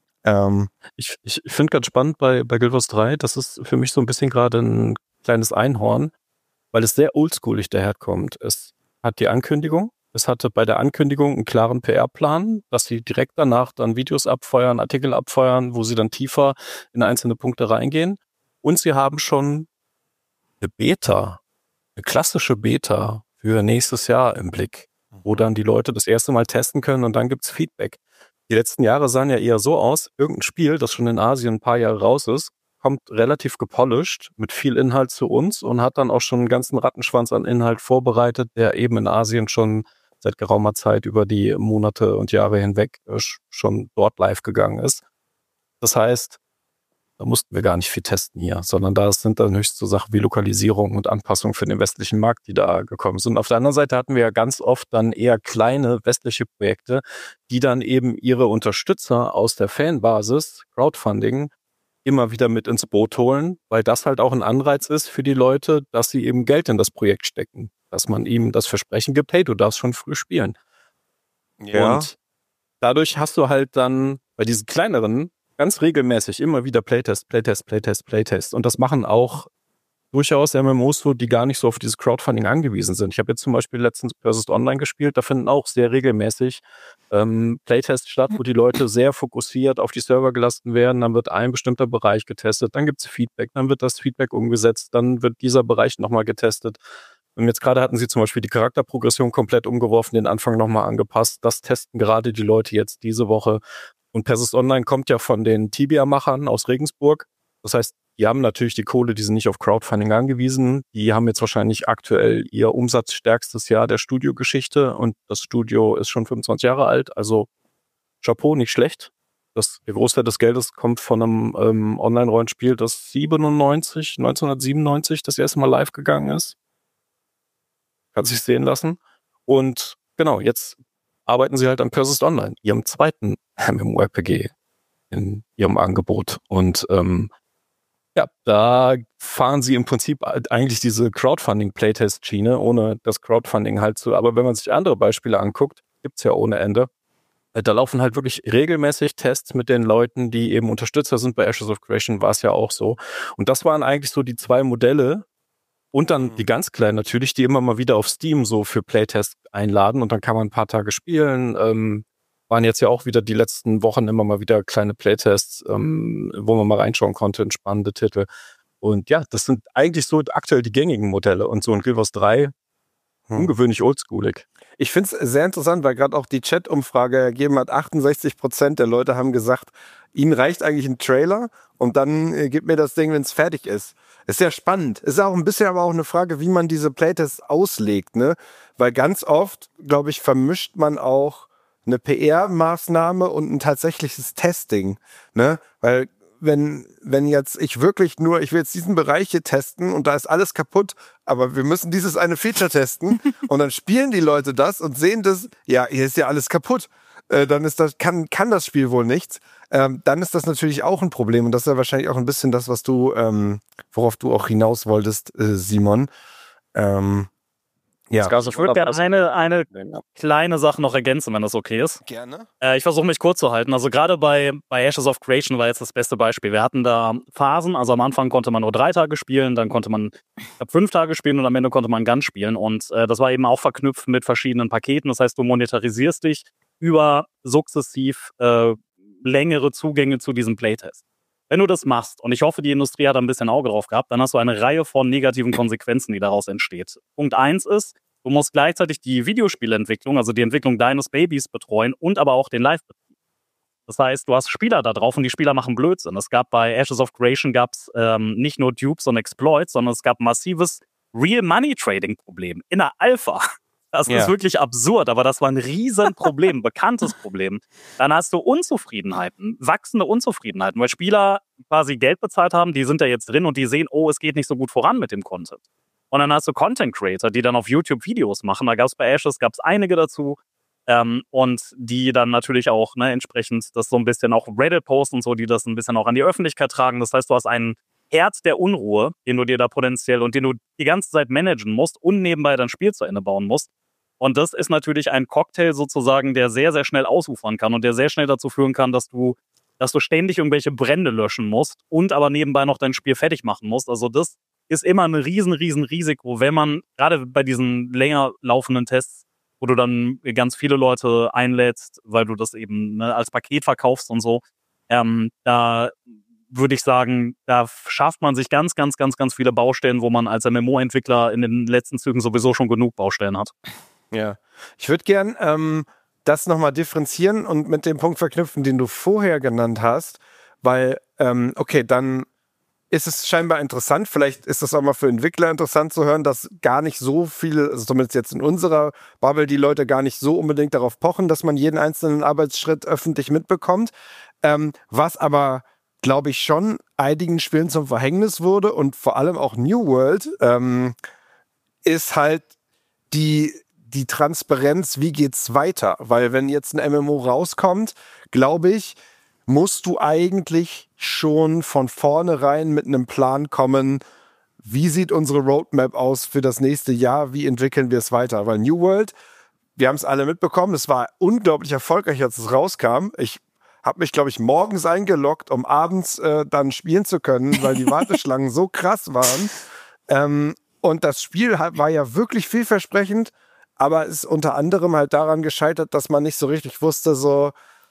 Ähm. Ich, ich finde ganz spannend bei, bei Guild Wars drei, das ist für mich so ein bisschen gerade ein kleines Einhorn, weil es sehr oldschoolig daherkommt. Es hat die Ankündigung, es hatte bei der Ankündigung einen klaren P R-Plan, dass sie direkt danach dann Videos abfeuern, Artikel abfeuern, wo sie dann tiefer in einzelne Punkte reingehen. Und sie haben schon eine Beta, eine klassische Beta für nächstes Jahr im Blick, wo dann die Leute das erste Mal testen können und dann gibt's Feedback. Die letzten Jahre sahen ja eher so aus, irgendein Spiel, das schon in Asien ein paar Jahre raus ist, kommt relativ gepolished mit viel Inhalt zu uns und hat dann auch schon einen ganzen Rattenschwanz an Inhalt vorbereitet, der eben in Asien schon seit geraumer Zeit über die Monate und Jahre hinweg äh, schon dort live gegangen ist. Das heißt, da mussten wir gar nicht viel testen hier, sondern da sind dann höchst so Sachen wie Lokalisierung und Anpassung für den westlichen Markt, die da gekommen sind. Auf der anderen Seite hatten wir ja ganz oft dann eher kleine westliche Projekte, die dann eben ihre Unterstützer aus der Fanbasis, Crowdfunding, immer wieder mit ins Boot holen, weil das halt auch ein Anreiz ist für die Leute, dass sie eben Geld in das Projekt stecken, dass man ihm das Versprechen gibt, hey, du darfst schon früh spielen. Ja. Und dadurch hast du halt dann bei diesen kleineren ganz regelmäßig immer wieder Playtest, Playtest, Playtest, Playtest. Und das machen auch durchaus M M Os, so, die gar nicht so auf dieses Crowdfunding angewiesen sind. Ich habe jetzt zum Beispiel letztens Persist Online gespielt, da finden auch sehr regelmäßig ähm, Playtests statt, wo die Leute sehr fokussiert auf die Server gelassen werden, dann wird ein bestimmter Bereich getestet, dann gibt es Feedback, dann wird das Feedback umgesetzt, dann wird dieser Bereich nochmal getestet. Und jetzt gerade hatten sie zum Beispiel die Charakterprogression komplett umgeworfen, den Anfang nochmal angepasst. Das testen gerade die Leute jetzt diese Woche. Und Persist Online kommt ja von den Tibia-Machern aus Regensburg. Das heißt, die haben natürlich die Kohle, die sind nicht auf Crowdfunding angewiesen. Die haben jetzt wahrscheinlich aktuell ihr umsatzstärkstes Jahr der Studiogeschichte und das Studio ist schon fünfundzwanzig Jahre alt. Also Chapeau, nicht schlecht. Das, der Großteil des Geldes kommt von einem ähm, Online-Rollenspiel, das siebenundneunzig, neunzehnhundertsiebenundneunzig das erste Mal live gegangen ist. Kann sich sehen lassen. Und genau, jetzt arbeiten sie halt an Persist Online, ihrem zweiten MMORPG in ihrem Angebot. Und ähm, ja, da fahren sie im Prinzip eigentlich diese Crowdfunding-Playtest-Schiene, ohne das Crowdfunding halt zu. Aber wenn man sich andere Beispiele anguckt, gibt's ja ohne Ende. Da laufen halt wirklich regelmäßig Tests mit den Leuten, die eben Unterstützer sind. Bei Ashes of Creation war es ja auch so. Und das waren eigentlich so die zwei Modelle. Und dann die ganz kleinen natürlich, die immer mal wieder auf Steam so für Playtests einladen und dann kann man ein paar Tage spielen. Ähm, waren jetzt ja auch wieder die letzten Wochen immer mal wieder kleine Playtests, ähm, wo man mal reinschauen konnte in spannende Titel. Und ja, das sind eigentlich so aktuell die gängigen Modelle. Und so ein Guild Wars drei, hm. ungewöhnlich oldschoolig. Ich finde es sehr interessant, weil gerade auch die Chat-Umfrage ergeben hat, achtundsechzig Prozent der Leute haben gesagt, ihnen reicht eigentlich ein Trailer und dann äh, gibt mir das Ding, wenn es fertig ist. Ist sehr spannend. Ist auch ein bisschen aber auch eine Frage, wie man diese Playtests auslegt, ne? Weil ganz oft, glaube ich, vermischt man auch eine P R-Maßnahme und ein tatsächliches Testing, ne? Weil wenn, wenn jetzt ich wirklich nur, ich will jetzt diesen Bereich hier testen und da ist alles kaputt, aber wir müssen dieses eine Feature testen und dann spielen die Leute das und sehen das, ja, hier ist ja alles kaputt, äh, dann ist das, kann, kann das Spiel wohl nichts. Ähm, dann ist das natürlich auch ein Problem und das ist ja wahrscheinlich auch ein bisschen das, was du, ähm, worauf du auch hinaus wolltest, äh, Simon. Ähm, ja. Ich würde gerne eine, eine kleine Sache noch ergänzen, wenn das okay ist. Gerne. Äh, ich versuche mich kurz zu halten. Also gerade bei, bei Ashes of Creation war jetzt das beste Beispiel. Wir hatten da Phasen, also am Anfang konnte man nur drei Tage spielen, dann konnte man ab fünf Tage spielen und am Ende konnte man ganz spielen. Und äh, das war eben auch verknüpft mit verschiedenen Paketen. Das heißt, du monetarisierst dich über sukzessiv äh, längere Zugänge zu diesem Playtest. Wenn du das machst, und ich hoffe, die Industrie hat da ein bisschen Auge drauf gehabt, dann hast du eine Reihe von negativen Konsequenzen, die daraus entsteht. Punkt eins ist, du musst gleichzeitig die Videospielentwicklung, also die Entwicklung deines Babys betreuen und aber auch den Live-Betrieb. Das heißt, du hast Spieler da drauf und die Spieler machen Blödsinn. Es gab bei Ashes of Creation gab's ähm, nicht nur Dupes und Exploits, sondern es gab ein massives Real-Money-Trading-Problem in der Alpha. Das Ja. ist wirklich absurd, aber das war ein Riesenproblem, bekanntes Problem. Dann hast du Unzufriedenheiten, wachsende Unzufriedenheiten, weil Spieler quasi Geld bezahlt haben, die sind da jetzt drin und die sehen, oh, es geht nicht so gut voran mit dem Content. Und dann hast du Content Creator, die dann auf YouTube Videos machen. Da gab es bei Ashes gab's einige dazu. Ähm, und die dann natürlich auch ne, entsprechend das so ein bisschen auch Reddit posten und so, die das ein bisschen auch an die Öffentlichkeit tragen. Das heißt, du hast einen Herd der Unruhe, den du dir da potenziell und den du die ganze Zeit managen musst und nebenbei dein Spiel zu Ende bauen musst. Und das ist natürlich ein Cocktail sozusagen, der sehr, sehr schnell ausufern kann und der sehr schnell dazu führen kann, dass du, dass du ständig irgendwelche Brände löschen musst und aber nebenbei noch dein Spiel fertig machen musst. Also das ist immer ein riesen, riesen Risiko, wenn man, gerade bei diesen länger laufenden Tests, wo du dann ganz viele Leute einlädst, weil du das eben ne, als Paket verkaufst und so, ähm, da würde ich sagen, da schafft man sich ganz, ganz, ganz, ganz viele Baustellen, wo man als M M O-Entwickler in den letzten Zügen sowieso schon genug Baustellen hat. Ja, ich würde gern ähm, das nochmal differenzieren und mit dem Punkt verknüpfen, den du vorher genannt hast, weil, ähm, okay, dann ist es scheinbar interessant, vielleicht ist es auch mal für Entwickler interessant zu hören, dass gar nicht so viele, also zumindest jetzt in unserer Bubble, die Leute gar nicht so unbedingt darauf pochen, dass man jeden einzelnen Arbeitsschritt öffentlich mitbekommt, ähm, was aber, glaube ich, schon einigen Spielen zum Verhängnis wurde und vor allem auch New World, ähm, ist halt die die Transparenz, wie geht's weiter? Weil wenn jetzt ein M M O rauskommt, glaube ich, musst du eigentlich schon von vornherein mit einem Plan kommen, wie sieht unsere Roadmap aus für das nächste Jahr, wie entwickeln wir es weiter? Weil New World, wir haben es alle mitbekommen, es war unglaublich erfolgreich, als es rauskam. Ich habe mich, glaube ich, morgens eingeloggt, um abends äh, dann spielen zu können, weil die Warteschlangen so krass waren. Ähm, und das Spiel war ja wirklich vielversprechend, aber ist unter anderem halt daran gescheitert, dass man nicht so richtig wusste, so,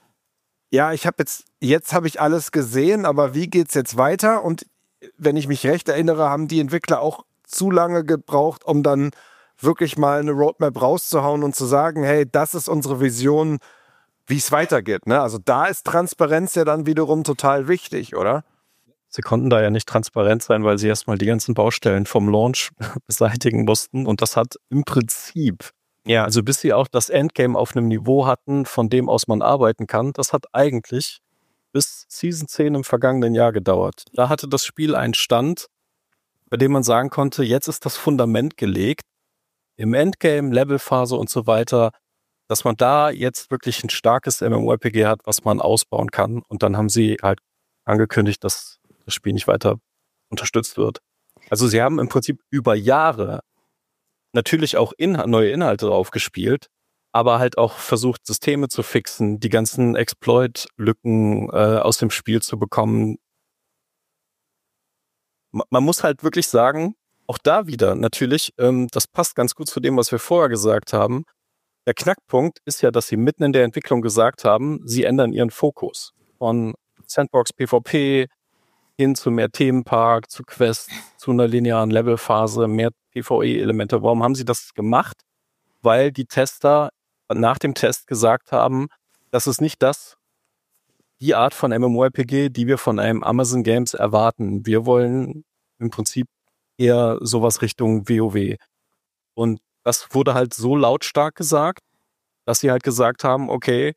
ja, ich habe jetzt, jetzt habe ich alles gesehen, aber wie geht's jetzt weiter? Und wenn ich mich recht erinnere, haben die Entwickler auch zu lange gebraucht, um dann wirklich mal eine Roadmap rauszuhauen und zu sagen, hey, das ist unsere Vision, wie es weitergeht. Ne? Also da ist Transparenz ja dann wiederum total wichtig, oder? Sie konnten da ja nicht transparent sein, weil sie erstmal die ganzen Baustellen vom Launch beseitigen mussten. Und das hat im Prinzip, ja, also bis sie auch das Endgame auf einem Niveau hatten, von dem aus man arbeiten kann, das hat eigentlich bis Season zehn im vergangenen Jahr gedauert. Da hatte das Spiel einen Stand, bei dem man sagen konnte, jetzt ist das Fundament gelegt, im Endgame, Levelphase und so weiter, dass man da jetzt wirklich ein starkes MMORPG hat, was man ausbauen kann. Und dann haben sie halt angekündigt, dass das Spiel nicht weiter unterstützt wird. Also sie haben im Prinzip über Jahre natürlich auch in, neue Inhalte draufgespielt, aber halt auch versucht, Systeme zu fixen, die ganzen Exploit-Lücken äh, aus dem Spiel zu bekommen. Man muss halt wirklich sagen, auch da wieder natürlich, ähm, das passt ganz gut zu dem, was wir vorher gesagt haben. Der Knackpunkt ist ja, dass sie mitten in der Entwicklung gesagt haben, sie ändern ihren Fokus von Sandbox PvP hin zu mehr Themenpark, zu Quests, zu einer linearen Levelphase, mehr PvE-Elemente. Warum haben sie das gemacht? Weil die Tester nach dem Test gesagt haben, das ist nicht das, die Art von MMORPG, die wir von einem Amazon Games erwarten. Wir wollen im Prinzip eher sowas Richtung WoW. Und das wurde halt so lautstark gesagt, dass sie halt gesagt haben, okay,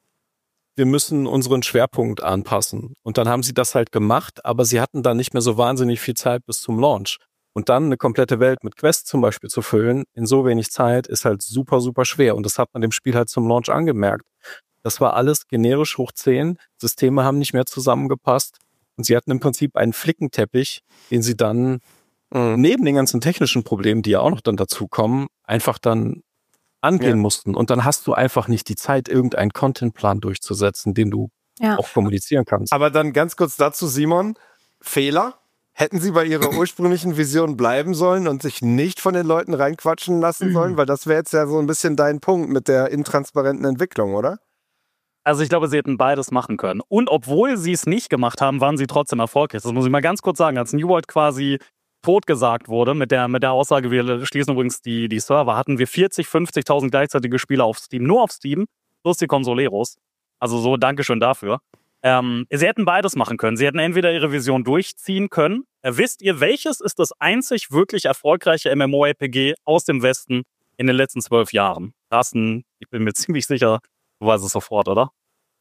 wir müssen unseren Schwerpunkt anpassen. Und dann haben sie das halt gemacht, aber sie hatten dann nicht mehr so wahnsinnig viel Zeit bis zum Launch. Und dann eine komplette Welt mit Quests zum Beispiel zu füllen, in so wenig Zeit, ist halt super, super schwer. Und das hat man dem Spiel halt zum Launch angemerkt. Das war alles generisch hoch zehn. Systeme haben nicht mehr zusammengepasst. Und sie hatten im Prinzip einen Flickenteppich, den sie dann mhm. neben den ganzen technischen Problemen, die ja auch noch dann dazukommen, einfach dann angehen ja. mussten. Und dann hast du einfach nicht die Zeit, irgendeinen Contentplan durchzusetzen, den du ja. auch kommunizieren kannst. Aber dann ganz kurz dazu, Simon, Fehler? Hätten Sie bei Ihrer ursprünglichen Vision bleiben sollen und sich nicht von den Leuten reinquatschen lassen sollen? Weil das wäre jetzt ja so ein bisschen dein Punkt mit der intransparenten Entwicklung, oder? Also ich glaube, sie hätten beides machen können. Und obwohl sie es nicht gemacht haben, waren sie trotzdem erfolgreich. Das muss ich mal ganz kurz sagen. Als New World quasi totgesagt wurde, mit der, mit der Aussage, wir schließen übrigens die, die Server, hatten wir vierzig, fünfzigtausend gleichzeitige Spieler auf Steam. Nur auf Steam, plus die Consoleros. Also so, Dankeschön dafür. Ähm, sie hätten beides machen können. Sie hätten entweder ihre Vision durchziehen können. Äh, wisst ihr, welches ist das einzig wirklich erfolgreiche MMORPG aus dem Westen in den letzten zwölf Jahren? Carsten, ich bin mir ziemlich sicher, du weißt es sofort, oder?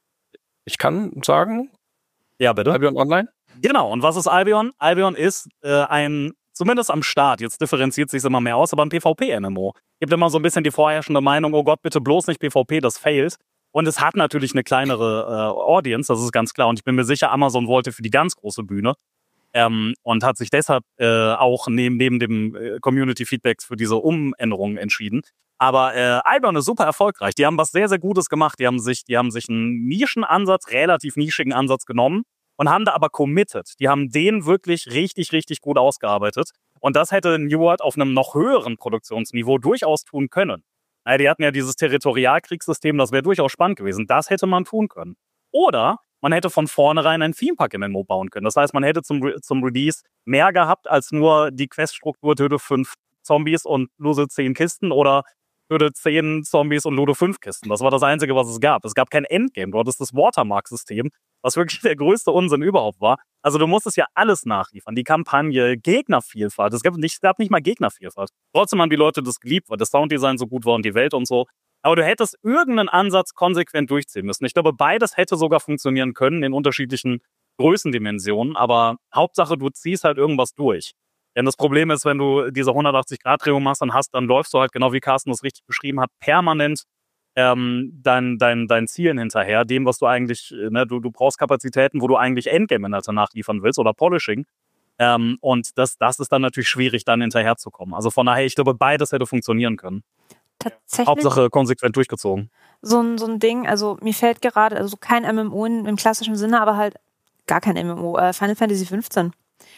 Ich kann sagen, ja, bitte. Albion Online? Genau, und was ist Albion? Albion ist äh, ein, zumindest am Start, jetzt differenziert sich immer mehr aus, aber ein PvP-M M O. Gibt immer so ein bisschen die vorherrschende Meinung, oh Gott, bitte bloß nicht PvP, das failt. Und es hat natürlich eine kleinere äh, Audience, das ist ganz klar. Und ich bin mir sicher, Amazon wollte für die ganz große Bühne ähm, und hat sich deshalb äh, auch neben, neben dem äh, Community-Feedback für diese Umänderungen entschieden. Aber äh, Albion ist super erfolgreich. Die haben was sehr, sehr Gutes gemacht. Die haben sich, die haben sich einen Nischenansatz, relativ nischigen Ansatz genommen und haben da aber committed. Die haben den wirklich richtig, richtig gut ausgearbeitet. Und das hätte New World auf einem noch höheren Produktionsniveau durchaus tun können. Naja, die hatten ja dieses Territorialkriegssystem, das wäre durchaus spannend gewesen. Das hätte man tun können. Oder man hätte von vornherein ein Themepark-M M O bauen können. Das heißt, man hätte zum, Re- zum Release mehr gehabt als nur die Queststruktur töte fünf Zombies und lose zehn Kisten oder töte zehn Zombies und loote fünf Kisten. Das war das Einzige, was es gab. Es gab kein Endgame. Du hattest das Watermark-System, was wirklich der größte Unsinn überhaupt war. Also du musstest ja alles nachliefern. Die Kampagne, Gegnervielfalt. Es gab nicht, es gab nicht mal Gegnervielfalt. Trotzdem haben die Leute das geliebt, weil das Sounddesign so gut war und die Welt und so. Aber du hättest irgendeinen Ansatz konsequent durchziehen müssen. Ich glaube, beides hätte sogar funktionieren können in unterschiedlichen Größendimensionen. Aber Hauptsache, du ziehst halt irgendwas durch. Denn das Problem ist, wenn du diese hundertachtzig-Grad-Drehung machst, dann hast, dann läufst du halt, genau wie Carsten das richtig beschrieben hat, permanent ähm, dein, dein, dein Zielen hinterher, dem, was du eigentlich, ne, du, du brauchst Kapazitäten, wo du eigentlich Endgame-Inhalte nachliefern willst oder Polishing. Ähm, und das, das ist dann natürlich schwierig, dann hinterherzukommen. Also von daher, ich glaube, beides hätte funktionieren können. Tatsächlich. Hauptsache konsequent durchgezogen. So ein, so ein Ding, also mir fällt gerade, also kein M M O in, im klassischen Sinne, aber halt gar kein M M O, äh, Final Fantasy fünfzehn.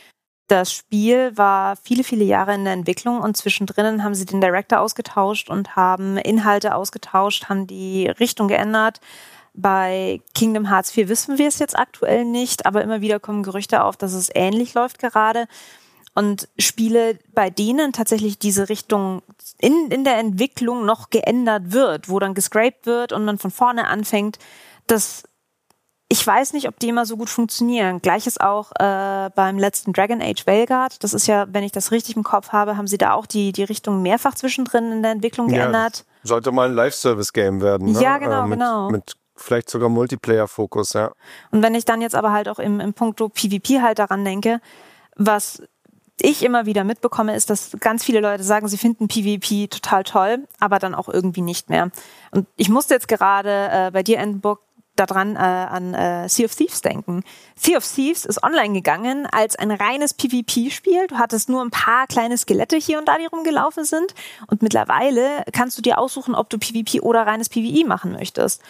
Das Spiel war viele, viele Jahre in der Entwicklung und zwischendrin haben sie den Director ausgetauscht und haben Inhalte ausgetauscht, haben die Richtung geändert. Bei Kingdom Hearts vier wissen wir es jetzt aktuell nicht, aber immer wieder kommen Gerüchte auf, dass es ähnlich läuft gerade. Und Spiele, bei denen tatsächlich diese Richtung in, in der Entwicklung noch geändert wird, wo dann gescraped wird und man von vorne anfängt, das ich weiß nicht, ob die immer so gut funktionieren. Gleiches auch äh, beim letzten Dragon Age Veilguard. Das ist ja, wenn ich das richtig im Kopf habe, haben sie da auch die, die Richtung mehrfach zwischendrin in der Entwicklung geändert. Ja, sollte mal ein Live-Service-Game werden. Ne? Ja, genau, äh, mit, genau. Mit vielleicht sogar Multiplayer-Fokus, ja. Und wenn ich dann jetzt aber halt auch im, im Punkto PvP halt daran denke, was ich immer wieder mitbekomme, ist, dass ganz viele Leute sagen, sie finden PvP total toll, aber dann auch irgendwie nicht mehr. Und ich musste jetzt gerade äh, bei dir, Endenburg, daran äh, an äh, Sea of Thieves denken. Sea of Thieves ist online gegangen als ein reines PvP-Spiel. Du hattest nur ein paar kleine Skelette hier und da, die rumgelaufen sind. Und mittlerweile kannst du dir aussuchen, ob du PvP oder reines PvE machen möchtest.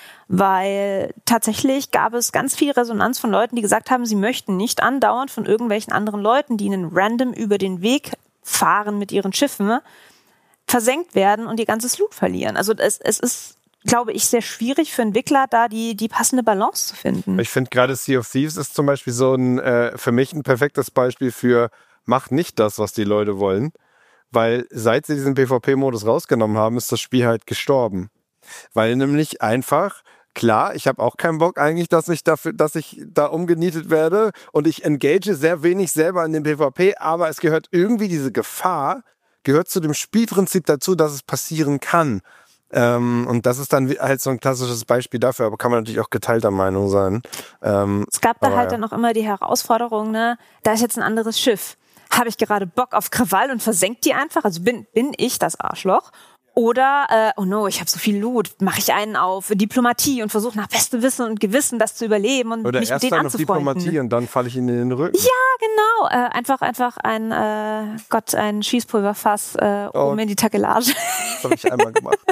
Weil tatsächlich gab es ganz viel Resonanz von Leuten, die gesagt haben, sie möchten nicht andauernd von irgendwelchen anderen Leuten, die ihnen random über den Weg fahren mit ihren Schiffen, versenkt werden und ihr ganzes Loot verlieren. Also es, es ist glaube ich, sehr schwierig für Entwickler, da die, die passende Balance zu finden. Ich finde gerade Sea of Thieves ist zum Beispiel so ein, äh, für mich ein perfektes Beispiel für, mach nicht das, was die Leute wollen. Weil seit sie diesen PvP-Modus rausgenommen haben, ist das Spiel halt gestorben. Weil nämlich einfach, klar, ich habe auch keinen Bock eigentlich, dass ich dafür, dass ich da umgenietet werde und ich engage sehr wenig selber in den PvP, aber es gehört irgendwie diese Gefahr, gehört zu dem Spielprinzip dazu, dass es passieren kann. Ähm, und das ist dann halt so ein klassisches Beispiel dafür, aber kann man natürlich auch geteilter Meinung sein. Ähm, es gab da halt ja. dann auch immer die Herausforderung, ne, da ist jetzt ein anderes Schiff. Habe ich gerade Bock auf Krawall und versenkt die einfach? Also bin, bin ich das Arschloch? Oder, äh, oh no, ich habe so viel Loot, mache ich einen auf Diplomatie und versuche nach bestem Wissen und Gewissen das zu überleben und Oder mich erst mit denen dann auf anzufreunden. Diplomatie und dann falle ich ihnen in den Rücken. Ja, genau. Äh, einfach, einfach ein, äh, Gott, ein Schießpulverfass äh, Oh. oben in die Takelage. Das habe ich einmal gemacht.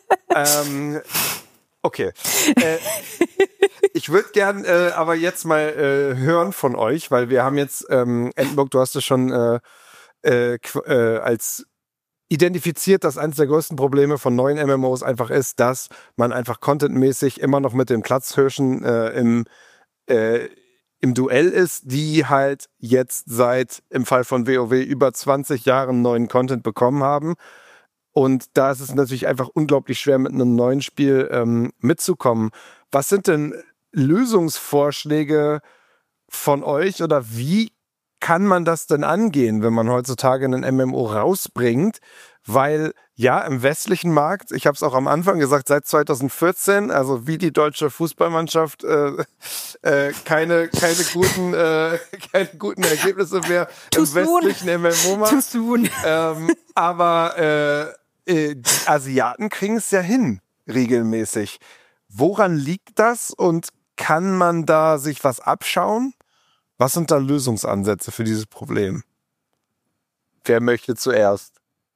ähm, okay. Äh, ich würde gern äh, aber jetzt mal äh, hören von euch, weil wir haben jetzt, ähm, Entenburg, du hast es schon äh, äh, äh, als identifiziert, dass eines der größten Probleme von neuen M M Os einfach ist, dass man einfach contentmäßig immer noch mit den Platzhirschen äh, im, äh, im Duell ist, die halt jetzt seit, im Fall von WoW, über zwanzig Jahren neuen Content bekommen haben. Und da ist es natürlich einfach unglaublich schwer, mit einem neuen Spiel ähm, mitzukommen. Was sind denn Lösungsvorschläge von euch oder wie kann man das denn angehen, wenn man heutzutage einen M M O rausbringt? Weil ja, im westlichen Markt, ich habe es auch am Anfang gesagt, seit zwanzig vierzehn, also wie die deutsche Fußballmannschaft äh, äh, keine, keine, guten, äh, keine guten Ergebnisse mehr Too im soon. westlichen M M O macht. Too soon. Ähm, aber äh, äh, die Asiaten kriegen es ja hin, regelmäßig. Woran liegt das und kann man da sich was abschauen? Was sind da Lösungsansätze für dieses Problem? Wer möchte zuerst?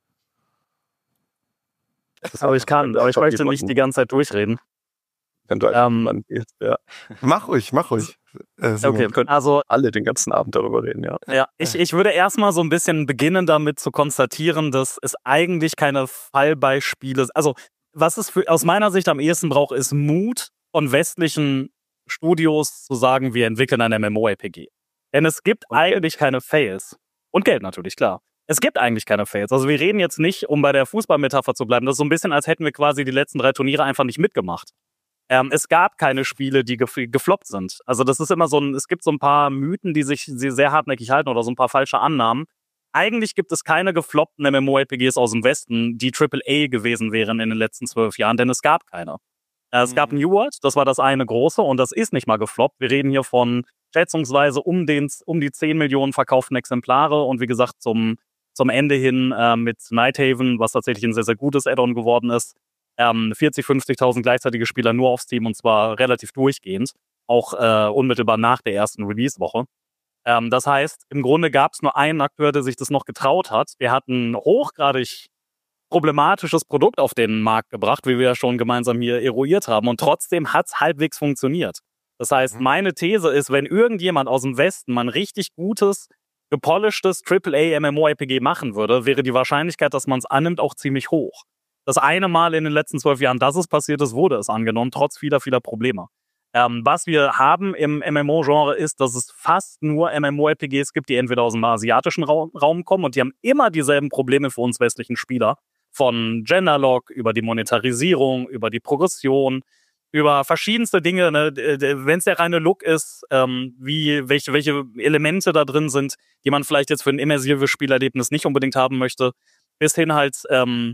Aber ich kann, aber ich möchte nicht die ganze Zeit durchreden. Wenn du Ähm, einfach gehst, ja. Mach ruhig, mach ruhig. Äh, Simon. Okay, Wir können also alle den ganzen Abend darüber reden, ja. ja, ich, ich würde erstmal so ein bisschen beginnen damit zu konstatieren, dass es eigentlich keine Fallbeispiele, also was es für, aus meiner Sicht am ehesten braucht, ist Mut von westlichen Studios zu sagen, wir entwickeln ein MMORPG. Denn es gibt eigentlich keine Fails. Und Geld natürlich, klar. Es gibt eigentlich keine Fails. Also wir reden jetzt nicht, um bei der Fußballmetapher zu bleiben, das ist so ein bisschen, als hätten wir quasi die letzten drei Turniere einfach nicht mitgemacht. Ähm, es gab keine Spiele, die gef- gefloppt sind. Also das ist immer so ein, es gibt so ein paar Mythen, die sich sehr hartnäckig halten oder so ein paar falsche Annahmen. Eigentlich gibt es keine gefloppten MMORPGs aus dem Westen, die Triple A gewesen wären in den letzten zwölf Jahren, denn es gab keine. Äh, es gab New World, das war das eine große und das ist nicht mal gefloppt. Wir reden hier von schätzungsweise um, den, um die zehn Millionen verkauften Exemplare und wie gesagt zum, zum Ende hin äh, mit Nighthaven, was tatsächlich ein sehr, sehr gutes Add-on geworden ist, ähm, vierzig, fünfzigtausend gleichzeitige Spieler nur auf Steam und zwar relativ durchgehend, auch äh, unmittelbar nach der ersten Release-Woche. Ähm, das heißt, im Grunde gab es nur einen Akteur, der sich das noch getraut hat. Der hat ein hochgradig problematisches Produkt auf den Markt gebracht, wie wir ja schon gemeinsam hier eruiert haben. Und trotzdem hat es halbwegs funktioniert. Das heißt, Mhm. meine These ist, wenn irgendjemand aus dem Westen mal ein richtig gutes, gepolischtes Triple A MMORPG machen würde, wäre die Wahrscheinlichkeit, dass man es annimmt, auch ziemlich hoch. Das eine Mal in den letzten zwölf Jahren, dass es passiert ist, wurde es angenommen, trotz vieler, vieler Probleme. Ähm, was wir haben im M M O-Genre ist, dass es fast nur MMORPGs gibt, die entweder aus dem asiatischen Raum, Raum kommen und die haben immer dieselben Probleme für uns westlichen Spieler. Von Genderlock über die Monetarisierung, über die Progression, über verschiedenste Dinge. Ne? Wenn es der reine Look ist, ähm, wie, welche, welche Elemente da drin sind, die man vielleicht jetzt für ein immersives Spielerlebnis nicht unbedingt haben möchte, bis hin halt ähm,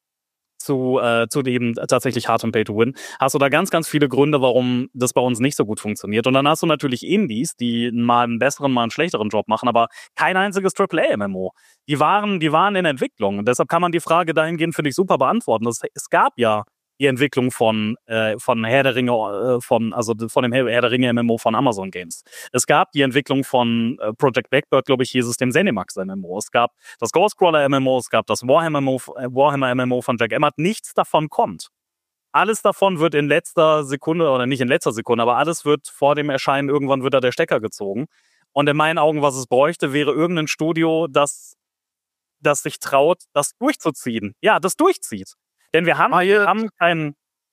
zu, äh, zu dem tatsächlich Hard and Pay to Win, hast du da ganz, ganz viele Gründe, warum das bei uns nicht so gut funktioniert. Und dann hast du natürlich Indies, die mal einen besseren, mal einen schlechteren Job machen, aber kein einziges Triple A M M O. Die waren, die waren in Entwicklung. Und deshalb kann man die Frage dahingehend, finde ich, super beantworten. Das, es gab ja die Entwicklung von, äh, von Herr der Ringe, äh, von, also von dem Herr der Ringe M M O von Amazon Games. Es gab die Entwicklung von äh, Project Blackbird, glaube ich, hieß es, dem Zenimax M M O. Es gab das Ghostcrawler M M O, es gab das Warhammer M M O, äh, Warhammer M M O von Jack Emmert. Nichts davon kommt. Alles davon wird in letzter Sekunde, oder nicht in letzter Sekunde, aber alles wird vor dem Erscheinen, irgendwann wird da der Stecker gezogen. Und in meinen Augen, was es bräuchte, wäre irgendein Studio, das, das sich traut, das durchzuziehen. Ja, das durchzieht. Denn wir haben, wir haben keinen,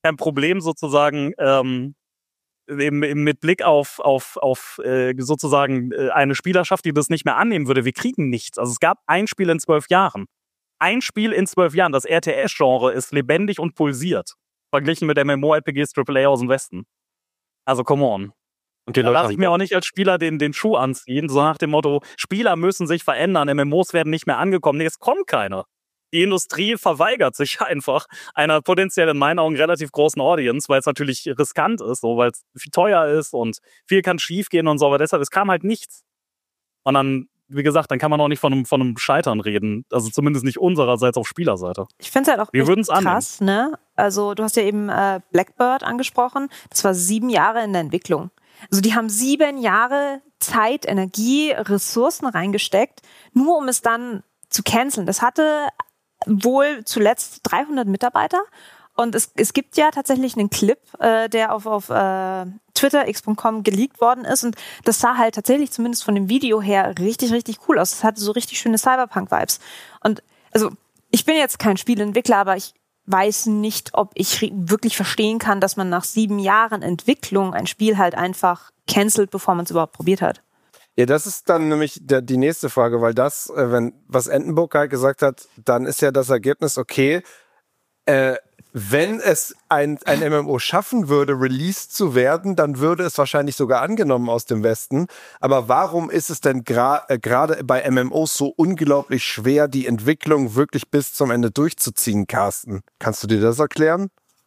kein Problem sozusagen ähm, im, im, mit Blick auf, auf, auf äh, sozusagen äh, eine Spielerschaft, die das nicht mehr annehmen würde. Wir kriegen nichts. Also es gab ein Spiel in zwölf Jahren. Ein Spiel in zwölf Jahren. Das R T S-Genre ist lebendig und pulsiert. Verglichen mit MMORPGs Triple A aus dem Westen. Also come on. Und die Da Leute lasse ich mir auch nicht als Spieler den, den Schuh anziehen, so nach dem Motto, Spieler müssen sich verändern, M M Os werden nicht mehr angekommen. Nee, es kommt keiner. Die Industrie verweigert sich einfach einer potenziell in meinen Augen relativ großen Audience, weil es natürlich riskant ist, so, weil es viel teuer ist und viel kann schiefgehen und so, aber deshalb, es kam halt nichts. Und dann, wie gesagt, dann kann man auch nicht von einem, von einem Scheitern reden. Also zumindest nicht unsererseits auf Spielerseite. Ich finde es halt auch Wir würden's echt krass, ne? Also du hast ja eben äh, Blackbird angesprochen. Das war sieben Jahre in der Entwicklung. Also die haben sieben Jahre Zeit, Energie, Ressourcen reingesteckt, nur um es dann zu canceln. Das hatte wohl zuletzt dreihundert Mitarbeiter. Und es, es gibt ja tatsächlich einen Clip, äh, der auf, auf äh, Twitter x Punkt com geleakt worden ist. Und das sah halt tatsächlich zumindest von dem Video her richtig, richtig cool aus. Es hatte so richtig schöne Cyberpunk-Vibes. Und also ich bin jetzt kein Spieleentwickler, aber ich weiß nicht, ob ich wirklich verstehen kann, dass man nach sieben Jahren Entwicklung ein Spiel halt einfach cancelt, bevor man es überhaupt probiert hat. Ja, das ist dann nämlich der, die nächste Frage, weil das, äh, wenn was Entenburg halt gesagt hat, dann ist ja das Ergebnis, okay, äh, wenn es ein, ein M M O schaffen würde, released zu werden, dann würde es wahrscheinlich sogar angenommen aus dem Westen. Aber warum ist es denn gra- äh, gerade bei M M Os so unglaublich schwer, die Entwicklung wirklich bis zum Ende durchzuziehen, Carsten? Kannst du dir das erklären?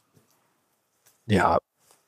Ja,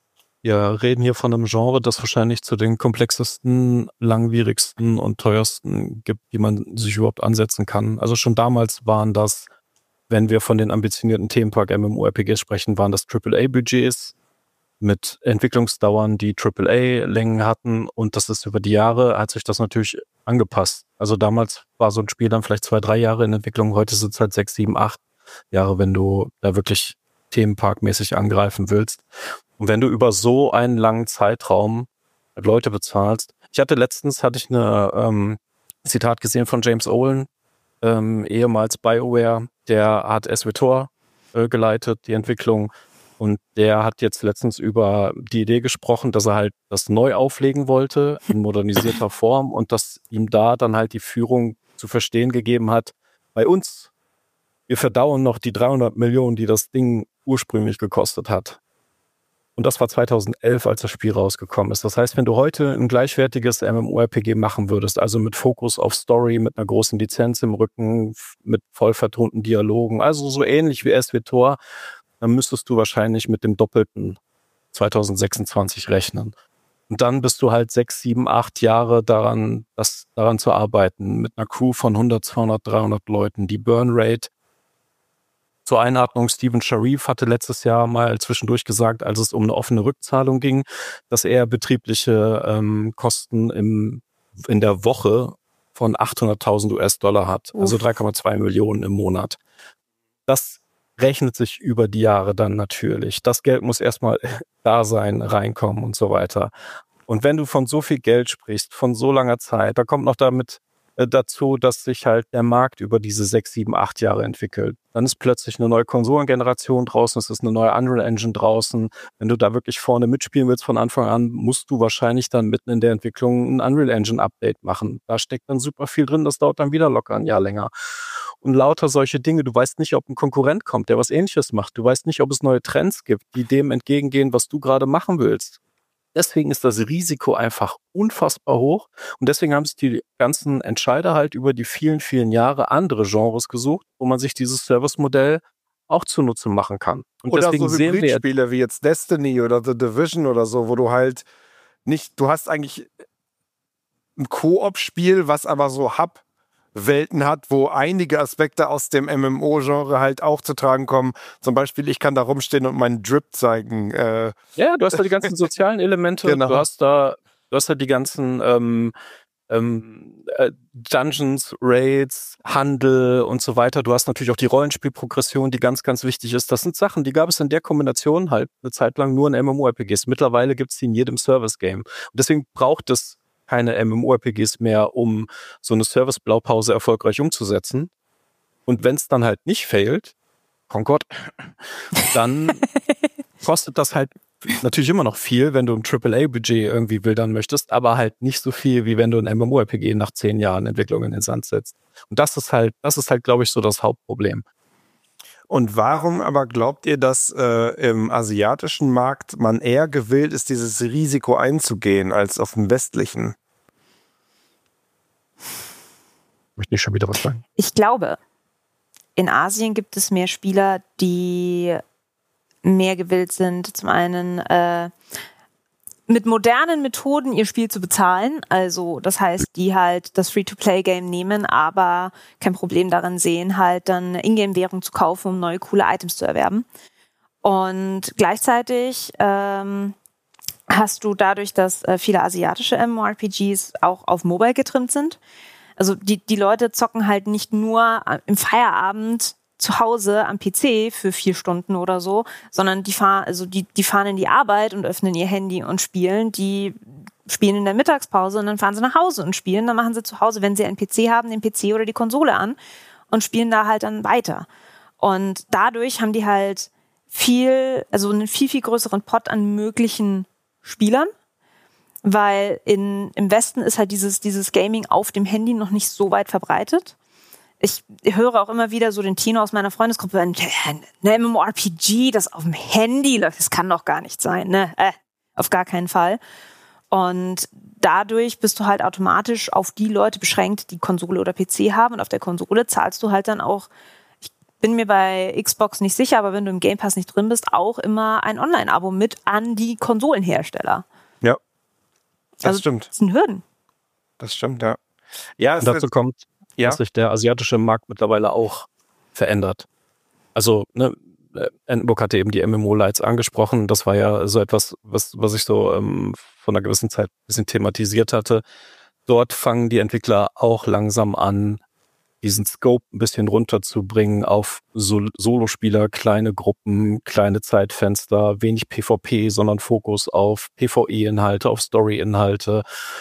wir reden hier von einem Genre, das wahrscheinlich zu den komplexesten, langwierigsten und teuersten gibt, die man sich überhaupt ansetzen kann. Also schon damals waren das, wenn wir von den ambitionierten Themenpark MMORPGs sprechen, waren das Triple A Budgets mit Entwicklungsdauern, die Triple A Längen hatten, und das ist über die Jahre, hat sich das natürlich angepasst. Also damals war so ein Spiel dann vielleicht zwei, drei Jahre in Entwicklung, heute sind es halt sechs, sieben, acht Jahre, wenn du da wirklich themenparkmäßig angreifen willst. Und wenn du über so einen langen Zeitraum Leute bezahlst. Ich hatte letztens, hatte ich eine ähm, Zitat gesehen von James Olin, ähm, ehemals BioWare, der hat S W T O R äh, geleitet, die Entwicklung, und der hat jetzt letztens über die Idee gesprochen, dass er halt das neu auflegen wollte, in modernisierter Form, und dass ihm da dann halt die Führung zu verstehen gegeben hat, bei uns, wir verdauen noch die dreihundert Millionen, die das Ding ursprünglich gekostet hat. Und das war zweitausendelf, als das Spiel rausgekommen ist. Das heißt, wenn du heute ein gleichwertiges MMORPG machen würdest, also mit Fokus auf Story, mit einer großen Lizenz im Rücken, mit voll vertonten Dialogen, also so ähnlich wie S W T O R, dann müsstest du wahrscheinlich mit dem doppelten zweitausendsechsundzwanzig rechnen. Und dann bist du halt sechs, sieben, acht Jahre daran, das, daran zu arbeiten, mit einer Crew von hundert, zweihundert, dreihundert Leuten. Die Burnrate, zur Einordnung, Steven Sharif hatte letztes Jahr mal zwischendurch gesagt, als es um eine offene Rückzahlung ging, dass er betriebliche ähm, Kosten im, in der Woche von achthunderttausend US-Dollar hat, Uff. Also drei Komma zwei Millionen im Monat. Das rechnet sich über die Jahre dann natürlich. Das Geld muss erstmal da sein, reinkommen und so weiter. Und wenn du von so viel Geld sprichst, von so langer Zeit, da kommt noch damit dazu, dass sich halt der Markt über diese sechs, sieben, acht Jahre entwickelt. Dann ist plötzlich eine neue Konsolengeneration draußen, es ist eine neue Unreal Engine draußen. Wenn du da wirklich vorne mitspielen willst von Anfang an, musst du wahrscheinlich dann mitten in der Entwicklung ein Unreal Engine Update machen. Da steckt dann super viel drin, das dauert dann wieder locker ein Jahr länger. Und lauter solche Dinge, du weißt nicht, ob ein Konkurrent kommt, der was Ähnliches macht. Du weißt nicht, ob es neue Trends gibt, die dem entgegengehen, was du gerade machen willst. Deswegen ist das Risiko einfach unfassbar hoch, und deswegen haben sich die ganzen Entscheider halt über die vielen, vielen Jahre andere Genres gesucht, wo man sich dieses Service-Modell auch zunutze machen kann. Und oder deswegen so sehen wir Hybrid-Spiele wie jetzt Destiny oder The Division oder so, wo du halt nicht, du hast eigentlich ein Koop-Spiel, was aber so Hub Welten hat, wo einige Aspekte aus dem M M O-Genre halt auch zu tragen kommen. Zum Beispiel, ich kann da rumstehen und meinen Drip zeigen. Äh ja, du hast da die ganzen sozialen Elemente, genau. du hast da, du hast da die ganzen ähm, ähm, äh, Dungeons, Raids, Handel und so weiter. Du hast natürlich auch die Rollenspielprogression, die ganz, ganz wichtig ist. Das sind Sachen, die gab es in der Kombination halt eine Zeit lang nur in MMORPGs. Mittlerweile gibt es die in jedem Service-Game. Und deswegen braucht es keine MMORPGs mehr, um so eine Service-Blaupause erfolgreich umzusetzen. Und wenn es dann halt nicht failt, Concord, dann kostet das halt natürlich immer noch viel, wenn du ein Triple A-Budget irgendwie wildern möchtest, aber halt nicht so viel, wie wenn du ein MMORPG nach zehn Jahren Entwicklung in den Sand setzt. Und das ist halt, das ist halt, glaube ich, so das Hauptproblem. Und warum aber glaubt ihr, dass äh, im asiatischen Markt man eher gewillt ist, dieses Risiko einzugehen, als auf dem westlichen? Möchte ich schon wieder was sagen? Ich glaube, in Asien gibt es mehr Spieler, die mehr gewillt sind, zum einen äh, mit modernen Methoden ihr Spiel zu bezahlen. Also das heißt, die halt das Free-to-Play-Game nehmen, aber kein Problem darin sehen, halt dann Ingame-Währung zu kaufen, um neue coole Items zu erwerben. Und gleichzeitig ähm, hast du dadurch, dass äh, viele asiatische MMORPGs auch auf Mobile getrimmt sind. Also die, die Leute zocken halt nicht nur im Feierabend zu Hause am P C für vier Stunden oder so, sondern die fahren, also die, die fahren in die Arbeit und öffnen ihr Handy und spielen. Die spielen in der Mittagspause und dann fahren sie nach Hause und spielen. Dann machen sie zu Hause, wenn sie einen P C haben, den P C oder die Konsole an und spielen da halt dann weiter. Und dadurch haben die halt viel, also einen viel, viel größeren Pot an möglichen Spielern, weil in, im Westen ist halt dieses, dieses Gaming auf dem Handy noch nicht so weit verbreitet. Ich höre auch immer wieder so den Tino aus meiner Freundesgruppe, ein MMORPG, das auf dem Handy läuft, das kann doch gar nicht sein, ne? Äh, auf gar keinen Fall. Und dadurch bist du halt automatisch auf die Leute beschränkt, die Konsole oder P C haben. Und auf der Konsole zahlst du halt dann auch, ich bin mir bei Xbox nicht sicher, aber wenn du im Game Pass nicht drin bist, auch immer ein Online-Abo mit an die Konsolenhersteller. Ja, das also, stimmt. Das sind Hürden. Das stimmt, ja. Ja, es Und dazu ist, kommt, ja. dass sich der asiatische Markt mittlerweile auch verändert. Also, ne, Endbook hatte eben die M M O-Lights angesprochen. Das war ja so etwas, was, was ich so ähm, von einer gewissen Zeit ein bisschen thematisiert hatte. Dort fangen die Entwickler auch langsam an, diesen Scope ein bisschen runterzubringen auf Sol- Solospieler, kleine Gruppen, kleine Zeitfenster, wenig PvP, sondern Fokus auf PvE-Inhalte, auf Story-Inhalte.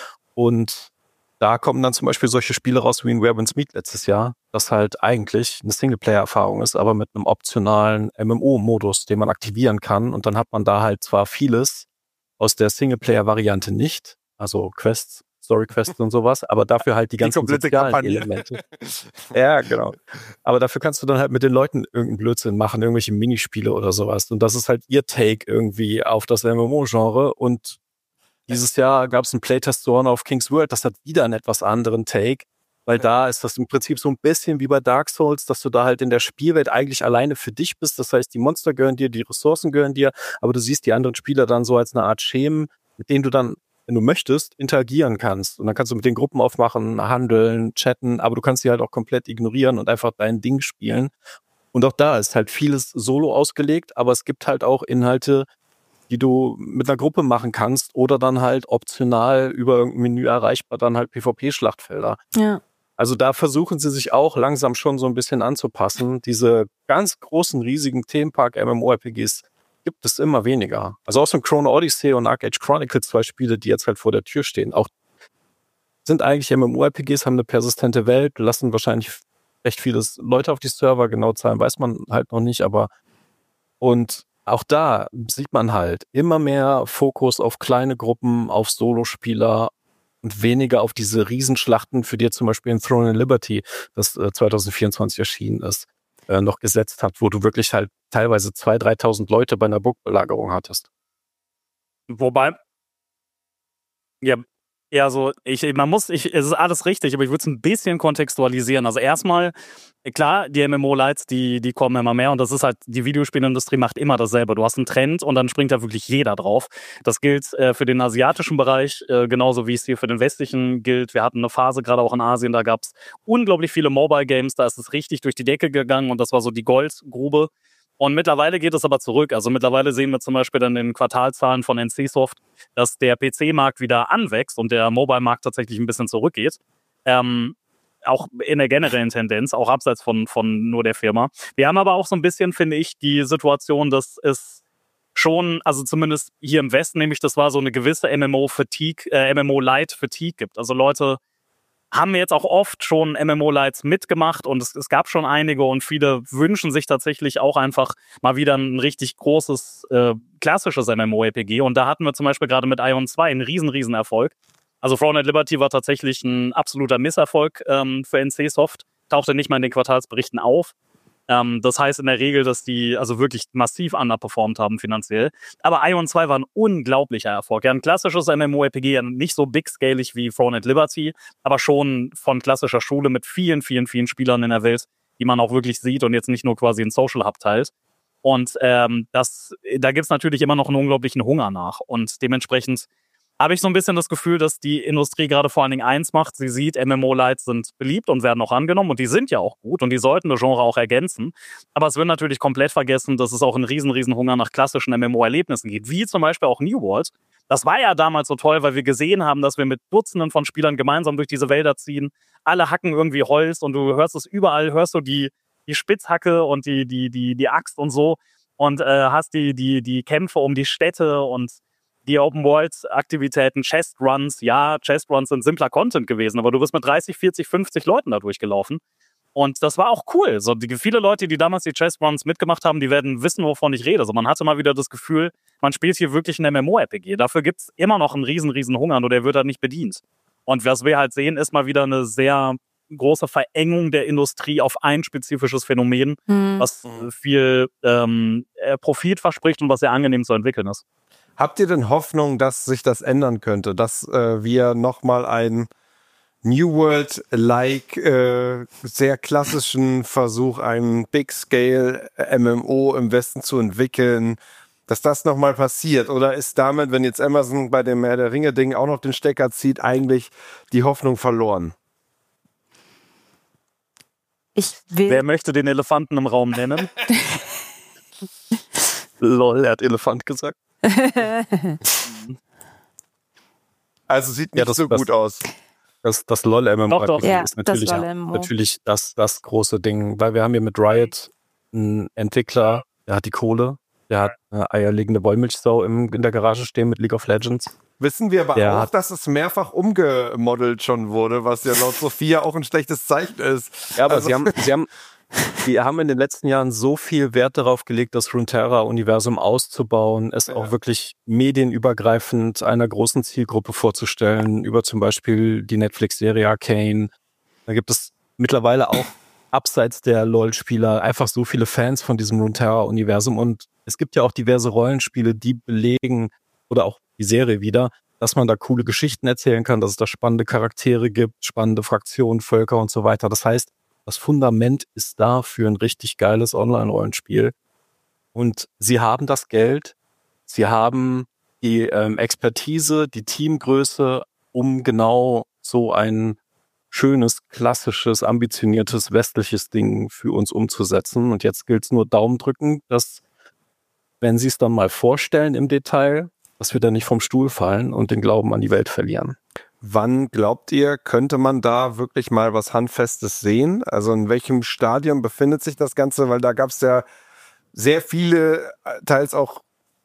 Und da kommen dann zum Beispiel solche Spiele raus wie in Where Winds Meet letztes Jahr, das halt eigentlich eine Singleplayer-Erfahrung ist, aber mit einem optionalen M M O-Modus, den man aktivieren kann. Und dann hat man da halt zwar vieles aus der Singleplayer-Variante nicht, also Quests, Story-Quests und sowas, aber dafür halt die ganzen komplette sozialen Kampagne. Elemente. Ja, genau. Aber dafür kannst du dann halt mit den Leuten irgendeinen Blödsinn machen, irgendwelche Minispiele oder sowas. Und das ist halt ihr Take irgendwie auf das M M O-Genre. Und dieses Jahr gab es einen Playtest zu Honor of Kings World, das hat wieder einen etwas anderen Take, weil da ist das im Prinzip so ein bisschen wie bei Dark Souls, dass du da halt in der Spielwelt eigentlich alleine für dich bist. Das heißt, die Monster gehören dir, die Ressourcen gehören dir, aber du siehst die anderen Spieler dann so als eine Art Schemen, mit denen du dann, wenn du möchtest, interagieren kannst. Und dann kannst du mit den Gruppen aufmachen, handeln, chatten, aber du kannst die halt auch komplett ignorieren und einfach dein Ding spielen. Und auch da ist halt vieles solo ausgelegt, aber es gibt halt auch Inhalte, die du mit einer Gruppe machen kannst oder dann halt optional über irgendein Menü erreichbar dann halt PvP-Schlachtfelder. Ja. Also da versuchen sie sich auch langsam schon so ein bisschen anzupassen. Diese ganz großen, riesigen Themenpark-MMORPGs gibt es immer weniger. Also auch so ein Chrono Odyssey und Arc Age Chronicles, zwei Spiele, die jetzt halt vor der Tür stehen. Auch sind eigentlich MMORPGs, haben eine persistente Welt, lassen wahrscheinlich recht viele Leute auf die Server, genau Zahlen weiß man halt noch nicht, aber und auch da sieht man halt immer mehr Fokus auf kleine Gruppen, auf Solospieler und weniger auf diese Riesenschlachten, für die zum Beispiel in Throne and Liberty, das äh, zwanzig vierundzwanzig erschienen ist, äh, noch gesetzt hat, wo du wirklich halt teilweise zweitausend, dreitausend Leute bei einer Burgbelagerung hattest. Wobei, ja, ja, so, ich, man muss, ich, es ist alles richtig, aber ich würde es ein bisschen kontextualisieren. Also erstmal, klar, die M M O-Lights, die, die kommen immer mehr und das ist halt, die Videospielindustrie macht immer dasselbe. Du hast einen Trend und dann springt da wirklich jeder drauf. Das gilt äh, für den asiatischen Bereich, äh, genauso wie es hier für den westlichen gilt. Wir hatten eine Phase, gerade auch in Asien, da gab es unglaublich viele Mobile-Games, da ist es richtig durch die Decke gegangen und das war so die Goldgrube. Und mittlerweile geht es aber zurück. Also mittlerweile sehen wir zum Beispiel dann in den Quartalzahlen von N C Soft, dass der P C-Markt wieder anwächst und der Mobile-Markt tatsächlich ein bisschen zurückgeht. Ähm, auch in der generellen Tendenz, auch abseits von, von nur der Firma. Wir haben aber auch so ein bisschen, finde ich, die Situation, dass es schon, also zumindest hier im Westen, nämlich das war so eine gewisse M M O-Fatigue, äh, M M O-Light-Fatigue gibt. Also Leute haben jetzt auch oft schon M M O-Lights mitgemacht und es, es gab schon einige und viele wünschen sich tatsächlich auch einfach mal wieder ein richtig großes, äh, klassisches MMORPG. Und da hatten wir zum Beispiel gerade mit Ion zwei einen riesen, riesen Erfolg. Also Throne and Liberty war tatsächlich ein absoluter Misserfolg ähm, für N C Soft, tauchte nicht mal in den Quartalsberichten auf. Ähm, das heißt in der Regel, dass die also wirklich massiv underperformt haben finanziell. Aber Ion zwei war ein unglaublicher Erfolg. Ja, ein klassisches MMORPG, ja nicht so big-scalig wie Throne and Liberty, aber schon von klassischer Schule mit vielen, vielen, vielen Spielern in der Welt, die man auch wirklich sieht und jetzt nicht nur quasi ein Social Hub teilt. Und ähm, das, da gibt's natürlich immer noch einen unglaublichen Hunger nach. Und dementsprechend habe ich so ein bisschen das Gefühl, dass die Industrie gerade vor allen Dingen eins macht. Sie sieht, M M O-Lights sind beliebt und werden auch angenommen und die sind ja auch gut und die sollten das Genre auch ergänzen. Aber es wird natürlich komplett vergessen, dass es auch einen riesen, riesen Hunger nach klassischen M M O-Erlebnissen gibt, wie zum Beispiel auch New World. Das war ja damals so toll, weil wir gesehen haben, dass wir mit Dutzenden von Spielern gemeinsam durch diese Wälder ziehen. Alle hacken irgendwie Holz und du hörst es überall, hörst du die, die Spitzhacke und die, die, die, die Axt und so und äh, hast die, die, die Kämpfe um die Städte und die Open-World-Aktivitäten, Chest-Runs, ja, Chest-Runs sind simpler Content gewesen, aber du bist mit dreißig, vierzig, fünfzig Leuten da durchgelaufen. Und das war auch cool. So, die, viele Leute, die damals die Chest-Runs mitgemacht haben, die werden wissen, wovon ich rede. Also man hatte mal wieder das Gefühl, man spielt hier wirklich ein MMORPG. Dafür gibt es immer noch einen riesen, riesen Hunger, nur der wird halt nicht bedient. Und was wir halt sehen, ist mal wieder eine sehr große Verengung der Industrie auf ein spezifisches Phänomen, mhm. was viel ähm, Profit verspricht und was sehr angenehm zu entwickeln ist. Habt ihr denn Hoffnung, dass sich das ändern könnte, dass äh, wir nochmal einen New World-like, äh, sehr klassischen Versuch, einen Big-Scale-M M O im Westen zu entwickeln, dass das nochmal passiert? Oder ist damit, wenn jetzt Amazon bei dem Herr der Ringe-Ding auch noch den Stecker zieht, eigentlich die Hoffnung verloren? Ich will Wer möchte den Elefanten im Raum nennen? Lol, er hat Elefant gesagt. Also sieht nicht ja, das, so das, gut aus. Das, das LOL-MMORPG ja, ist natürlich, das, ja, natürlich das, das große Ding, weil wir haben hier mit Riot einen Entwickler, der hat die Kohle, der hat eine eierlegende Wollmilchsau im, in der Garage stehen mit League of Legends. Wissen wir aber der auch, hat, dass es mehrfach umgemodelt schon wurde, was ja laut Sophia auch ein schlechtes Zeichen ist. Ja, aber also, sie haben, sie haben Die haben in den letzten Jahren so viel Wert darauf gelegt, das Runeterra-Universum auszubauen, es ja. auch wirklich medienübergreifend einer großen Zielgruppe vorzustellen, über zum Beispiel die Netflix-Serie Arcane. Da gibt es mittlerweile auch abseits der LoL-Spieler einfach so viele Fans von diesem Runeterra-Universum und es gibt ja auch diverse Rollenspiele, die belegen, oder auch die Serie wieder, dass man da coole Geschichten erzählen kann, dass es da spannende Charaktere gibt, spannende Fraktionen, Völker und so weiter. Das heißt, das Fundament ist da für ein richtig geiles Online-Rollenspiel. Und sie haben das Geld, sie haben die ähm, Expertise, die Teamgröße, um genau so ein schönes, klassisches, ambitioniertes, westliches Ding für uns umzusetzen. Und jetzt gilt es nur Daumen drücken, dass, wenn sie es dann mal vorstellen im Detail, dass wir da nicht vom Stuhl fallen und den Glauben an die Welt verlieren. Wann glaubt ihr, könnte man da wirklich mal was Handfestes sehen? Also in welchem Stadium befindet sich das Ganze? Weil da gab es ja sehr viele, teils auch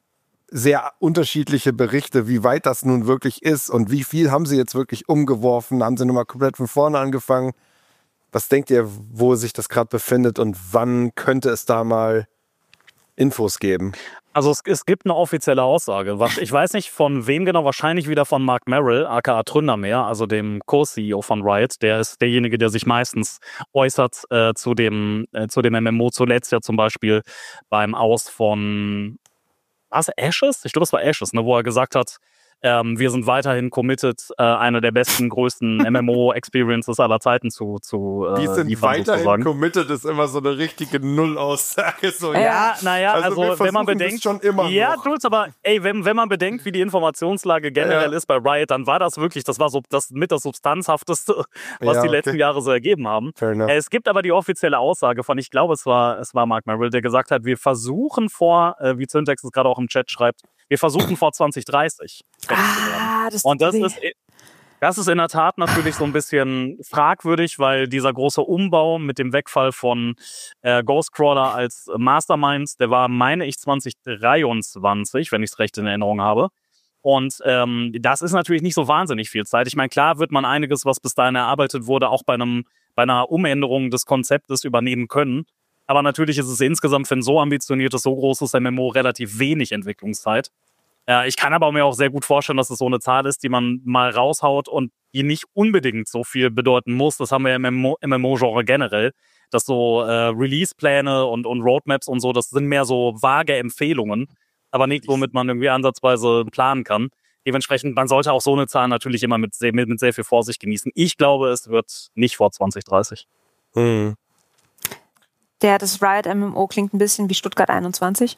sehr unterschiedliche Berichte, wie weit das nun wirklich ist und wie viel haben sie jetzt wirklich umgeworfen? Haben sie nochmal komplett von vorne angefangen? Was denkt ihr, wo sich das gerade befindet und wann könnte es da mal Infos geben? Also es, es gibt eine offizielle Aussage. Ich weiß nicht von wem genau, wahrscheinlich wieder von Mark Merrill, aka Tründermeer, also dem Co-C E O von Riot. Der ist derjenige, der sich meistens äußert äh, zu dem äh, zu dem M M O. Zuletzt ja zum Beispiel beim Aus von, was, Ashes? Ich glaube, es war Ashes, ne, wo er gesagt hat, ähm, wir sind weiterhin committed, äh, eine der besten, größten M M O-Experiences aller Zeiten zu, zu äh, Die sind liefern, weiterhin sozusagen. committed, ist immer so eine richtige Nullaussage. So, ja, naja, also, also wenn man bedenkt, schon immer ja, noch. tut's, aber ey, wenn, wenn man bedenkt, wie die Informationslage generell ja. ist bei Riot, dann war das wirklich, das war so das mit das Substanzhafteste, was ja, die okay. letzten Jahre so ergeben haben. Äh, es gibt aber die offizielle Aussage von, ich glaube, es war, es war Mark Merrill, der gesagt hat, wir versuchen vor, äh, wie Syntax es gerade auch im Chat schreibt, wir versuchen vor zwanzig dreißig fertig zu werden. Ah, das Und das ist, das ist in der Tat natürlich so ein bisschen fragwürdig, weil dieser große Umbau mit dem Wegfall von äh, Ghostcrawler als Mastermind, der war, meine ich, zwanzig dreiundzwanzig, wenn ich es recht in Erinnerung habe. Und ähm, das ist natürlich nicht so wahnsinnig viel Zeit. Ich meine, klar wird man einiges, was bis dahin erarbeitet wurde, auch bei einem bei einer Umänderung des Konzeptes übernehmen können. Aber natürlich ist es insgesamt für ein so ambitioniertes, so großes M M O relativ wenig Entwicklungszeit. Äh, ich kann aber mir auch sehr gut vorstellen, dass es so eine Zahl ist, die man mal raushaut und die nicht unbedingt so viel bedeuten muss. Das haben wir im M M O-Genre generell. Dass so äh, Release-Pläne und, und Roadmaps und so, das sind mehr so vage Empfehlungen, aber nicht, womit man irgendwie ansatzweise planen kann. Dementsprechend, man sollte auch so eine Zahl natürlich immer mit sehr, mit, mit sehr viel Vorsicht genießen. Ich glaube, es wird nicht vor zwanzig dreißig. Hm. Der, das Riot M M O klingt ein bisschen wie Stuttgart einundzwanzig.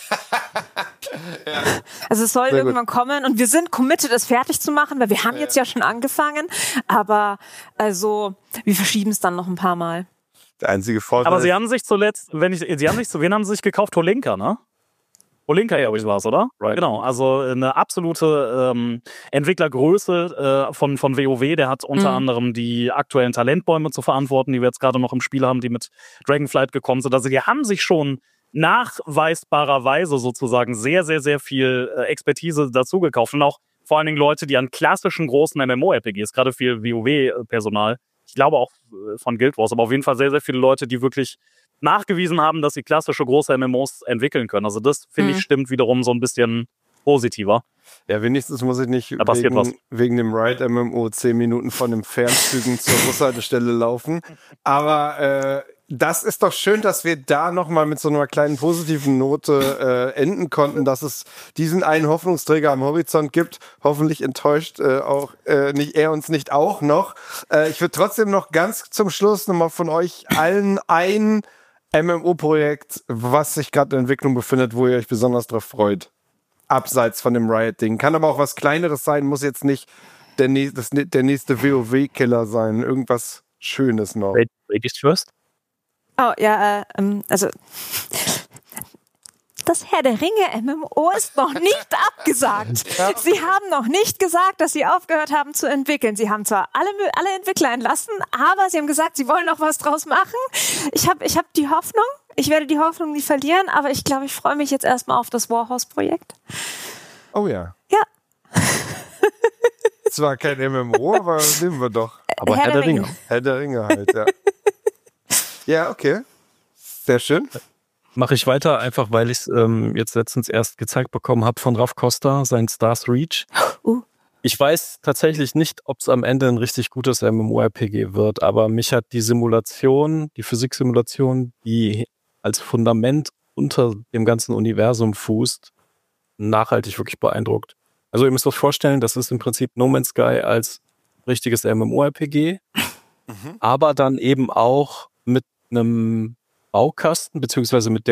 Ja. Also es soll Sehr irgendwann gut kommen und wir sind committed, es fertig zu machen, weil wir haben jetzt ja schon angefangen, aber also wir verschieben es dann noch ein paar Mal. Der einzige Vorteil. Aber sie haben sich zuletzt, wenn ich, sie haben sich zu wen haben sie sich gekauft? Holinka, ne? Holinka Airways war es, oder? Right. Genau, also eine absolute ähm, Entwicklergröße äh, von, von WoW. Der hat unter Mhm. anderem die aktuellen Talentbäume zu verantworten, die wir jetzt gerade noch im Spiel haben, die mit Dragonflight gekommen sind. Also die haben sich schon nachweisbarerweise sozusagen sehr, sehr, sehr viel äh, Expertise dazu gekauft. Und auch vor allen Dingen Leute, die an klassischen großen M M O R P Gs, gerade viel WoW-Personal, ich glaube auch äh, von Guild Wars, aber auf jeden Fall sehr, sehr viele Leute, die wirklich nachgewiesen haben, dass sie klassische große M M Os entwickeln können. Also das, finde Mhm. ich, stimmt wiederum so ein bisschen positiver. Ja, wenigstens muss ich nicht Da passiert was. wegen, wegen dem Riot M M O zehn Minuten von den Fernzügen zur Bushaltestelle laufen. Aber äh, das ist doch schön, dass wir da nochmal mit so einer kleinen positiven Note äh, enden konnten, dass es diesen einen Hoffnungsträger am Horizont gibt. Hoffentlich enttäuscht äh, auch äh, nicht er uns nicht auch noch. Äh, ich würde trotzdem noch ganz zum Schluss nochmal von euch allen ein M M O-Projekt, was sich gerade in Entwicklung befindet, wo ihr euch besonders drauf freut. Abseits von dem Riot-Ding. Kann aber auch was Kleineres sein, muss jetzt nicht der, nä- das, der nächste WoW-Killer sein. Irgendwas Schönes noch. Ladies first? Oh, ja, äh, ähm, also das Herr der Ringe M M O ist noch nicht abgesagt. Sie haben noch nicht gesagt, dass sie aufgehört haben zu entwickeln. Sie haben zwar alle, alle Entwickler entlassen, aber sie haben gesagt, sie wollen noch was draus machen. Ich habe ich hab die Hoffnung, ich werde die Hoffnung nie verlieren, aber ich glaube, ich freue mich jetzt erstmal auf das Warhorse-Projekt. Oh ja. Ja. Zwar kein M M O, aber nehmen wir doch. Aber Herr, Herr der, der Ringe. Ringe. Herr der Ringe halt, ja. Ja, okay. Sehr schön. Mache ich weiter, einfach weil ich es ähm, jetzt letztens erst gezeigt bekommen habe von Raf Costa, sein Stars Reach. Uh. Ich weiß tatsächlich nicht, ob es am Ende ein richtig gutes M M O R P G wird, aber mich hat die Simulation, die Physiksimulation, die als Fundament unter dem ganzen Universum fußt, nachhaltig wirklich beeindruckt. Also ihr müsst euch vorstellen, das ist im Prinzip No Man's Sky als richtiges M M O R P G, mhm. aber dann eben auch mit einem Baukasten, beziehungsweise mit der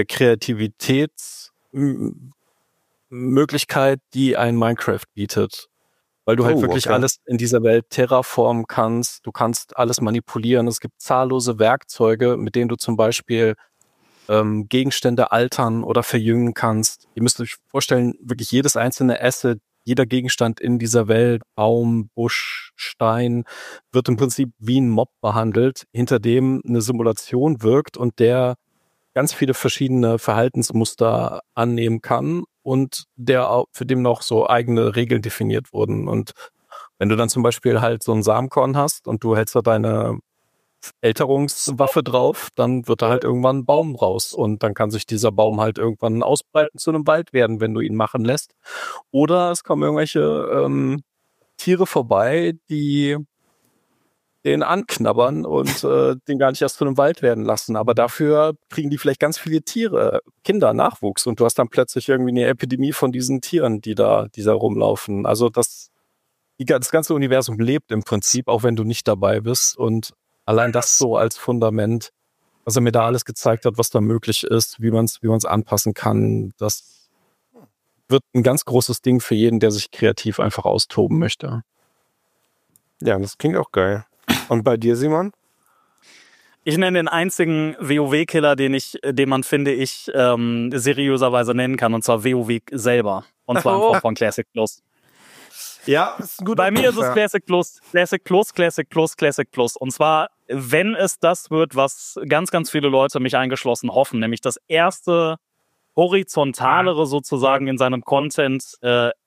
Kreativitätsmöglichkeit, die ein Minecraft bietet. Weil du halt oh, wirklich okay. alles in dieser Welt terraformen kannst, du kannst alles manipulieren. Es gibt zahllose Werkzeuge, mit denen du zum Beispiel ähm, Gegenstände altern oder verjüngen kannst. Ihr müsst euch vorstellen, wirklich jedes einzelne Asset, jeder Gegenstand in dieser Welt, Baum, Busch, Stein, wird im Prinzip wie ein Mob behandelt, hinter dem eine Simulation wirkt und der ganz viele verschiedene Verhaltensmuster annehmen kann und der auch, für den noch so eigene Regeln definiert wurden. Und wenn du dann zum Beispiel halt so ein Samenkorn hast und du hältst da deine Älterungswaffe drauf, dann wird da halt irgendwann ein Baum raus und dann kann sich dieser Baum halt irgendwann ausbreiten zu einem Wald werden, wenn du ihn machen lässt. Oder es kommen irgendwelche ähm, Tiere vorbei, die den anknabbern und äh, den gar nicht erst zu einem Wald werden lassen. Aber dafür kriegen die vielleicht ganz viele Tiere, Kinder, Nachwuchs und du hast dann plötzlich irgendwie eine Epidemie von diesen Tieren, die da, die da rumlaufen. Also das, die, das ganze Universum lebt im Prinzip, auch wenn du nicht dabei bist und allein das so als Fundament, was er mir da alles gezeigt hat, was da möglich ist, wie man es wie man es anpassen kann, das wird ein ganz großes Ding für jeden, der sich kreativ einfach austoben möchte. Ja, das klingt auch geil. Und bei dir, Simon? Ich nenne den einzigen WoW-Killer, den ich, den man, finde ich, ähm, seriöserweise nennen kann, und zwar WoW selber. Und zwar oh. in Form von Classic Plus. Ja, ist ein guter Bei mir Punkt, ist es Classic Plus, Classic Plus, Classic Plus, Classic Plus. Und zwar, wenn es das wird, was ganz, ganz viele Leute, mich eingeschlossen, hoffen, nämlich das erste horizontalere sozusagen in seinem Content äh,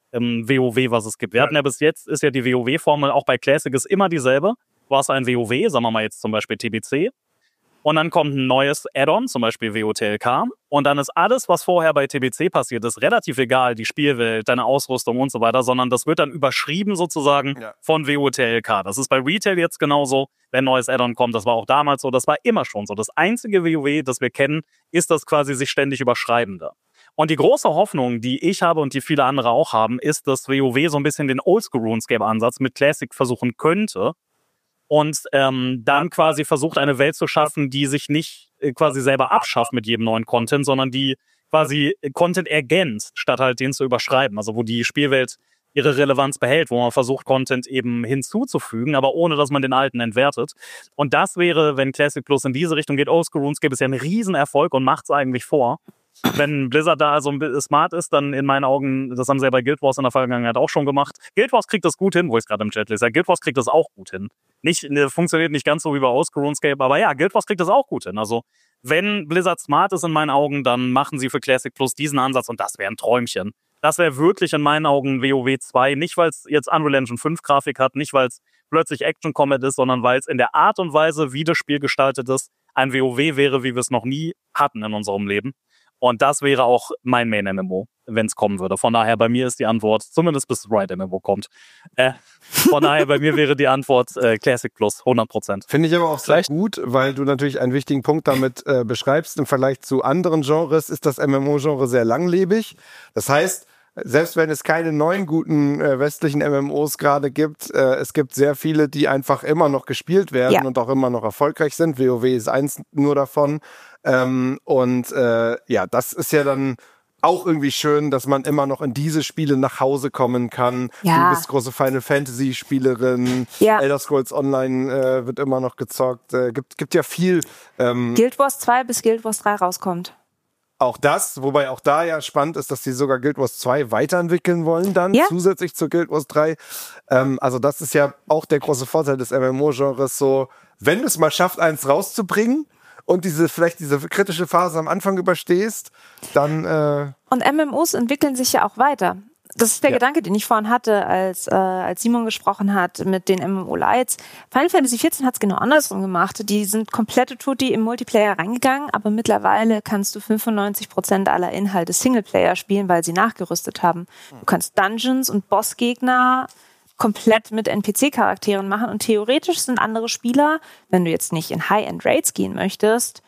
ähm, WoW, was es gibt. Wir hatten ja bis jetzt, ist ja die WoW-Formel auch bei Classic ist immer dieselbe. Du hast ein WoW, sagen wir mal jetzt zum Beispiel T B C. Und dann kommt ein neues Add-on, zum Beispiel W O T L K. Und dann ist alles, was vorher bei T B C passiert ist, relativ egal, die Spielwelt, deine Ausrüstung und so weiter, sondern das wird dann überschrieben sozusagen ja. von W O T L K. Das ist bei Retail jetzt genauso, wenn ein neues Add-on kommt. Das war auch damals so, das war immer schon so. Das einzige WoW, das wir kennen, ist das quasi sich ständig überschreibende. Und die große Hoffnung, die ich habe und die viele andere auch haben, ist, dass WoW so ein bisschen den Oldschool-RuneScape-Ansatz mit Classic versuchen könnte, und ähm, dann quasi versucht, eine Welt zu schaffen, die sich nicht äh, quasi selber abschafft mit jedem neuen Content, sondern die quasi Content ergänzt, statt halt den zu überschreiben. Also wo die Spielwelt ihre Relevanz behält, wo man versucht, Content eben hinzuzufügen, aber ohne, dass man den alten entwertet. Und das wäre, wenn Classic Plus in diese Richtung geht, Oldschool RuneScape ist ja ein Riesenerfolg und macht es eigentlich vor. Wenn Blizzard da so smart ist, dann in meinen Augen, das haben sie ja bei Guild Wars in der Vergangenheit auch schon gemacht. Guild Wars kriegt das gut hin, wo ich es gerade im Chat lese. Guild Wars kriegt das auch gut hin. Nicht, ne, funktioniert nicht ganz so wie bei Oldschool RuneScape, aber ja, Guild Wars kriegt das auch gut hin. Also, wenn Blizzard smart ist in meinen Augen, dann machen sie für Classic Plus diesen Ansatz und das wäre ein Träumchen. Das wäre wirklich in meinen Augen WoW zwei, nicht weil es jetzt Unreal Engine fünf Grafik hat, nicht weil es plötzlich Action Combat ist, sondern weil es in der Art und Weise, wie das Spiel gestaltet ist, ein WoW wäre, wie wir es noch nie hatten in unserem Leben. Und das wäre auch mein Main-M M O, wenn es kommen würde. Von daher, bei mir ist die Antwort, zumindest bis Ride M M O kommt. Äh, von daher, bei mir wäre die Antwort äh, Classic Plus, hundert Prozent. Finde ich aber auch sehr gut, weil du natürlich einen wichtigen Punkt damit äh, beschreibst. Im Vergleich zu anderen Genres ist das M M O-Genre sehr langlebig. Das heißt, selbst wenn es keine neuen guten äh, westlichen M M Os gerade gibt, äh, es gibt sehr viele, die einfach immer noch gespielt werden ja. und auch immer noch erfolgreich sind. WoW ist eins nur davon. Ähm, und äh, ja, das ist ja dann auch irgendwie schön, dass man immer noch in diese Spiele nach Hause kommen kann. Ja. Du bist große Final Fantasy Spielerin. Ja. Elder Scrolls Online äh, wird immer noch gezockt. Äh, gibt, gibt ja viel. Ähm, Guild Wars zwei bis Guild Wars drei rauskommt. Auch das, wobei auch da ja spannend ist, dass die sogar Guild Wars zwei weiterentwickeln wollen dann, ja. zusätzlich zu Guild Wars drei. Ähm, also das ist ja auch der große Vorteil des M M O-Genres, so, wenn du es mal schafft, eins rauszubringen und diese vielleicht diese kritische Phase am Anfang überstehst, dann... Äh und M M Os entwickeln sich ja auch weiter. Das ist der ja. Gedanke, den ich vorhin hatte, als, äh, als Simon gesprochen hat mit den M M O-Lights. Final Fantasy vierzehn hat es genau andersrum gemacht. Die sind komplette Tutti im Multiplayer reingegangen, aber mittlerweile kannst du fünfundneunzig Prozent aller Inhalte Singleplayer spielen, weil sie nachgerüstet haben. Du kannst Dungeons und Bossgegner komplett mit N P C-Charakteren machen und theoretisch sind andere Spieler, wenn du jetzt nicht in High-End-Raids gehen möchtest,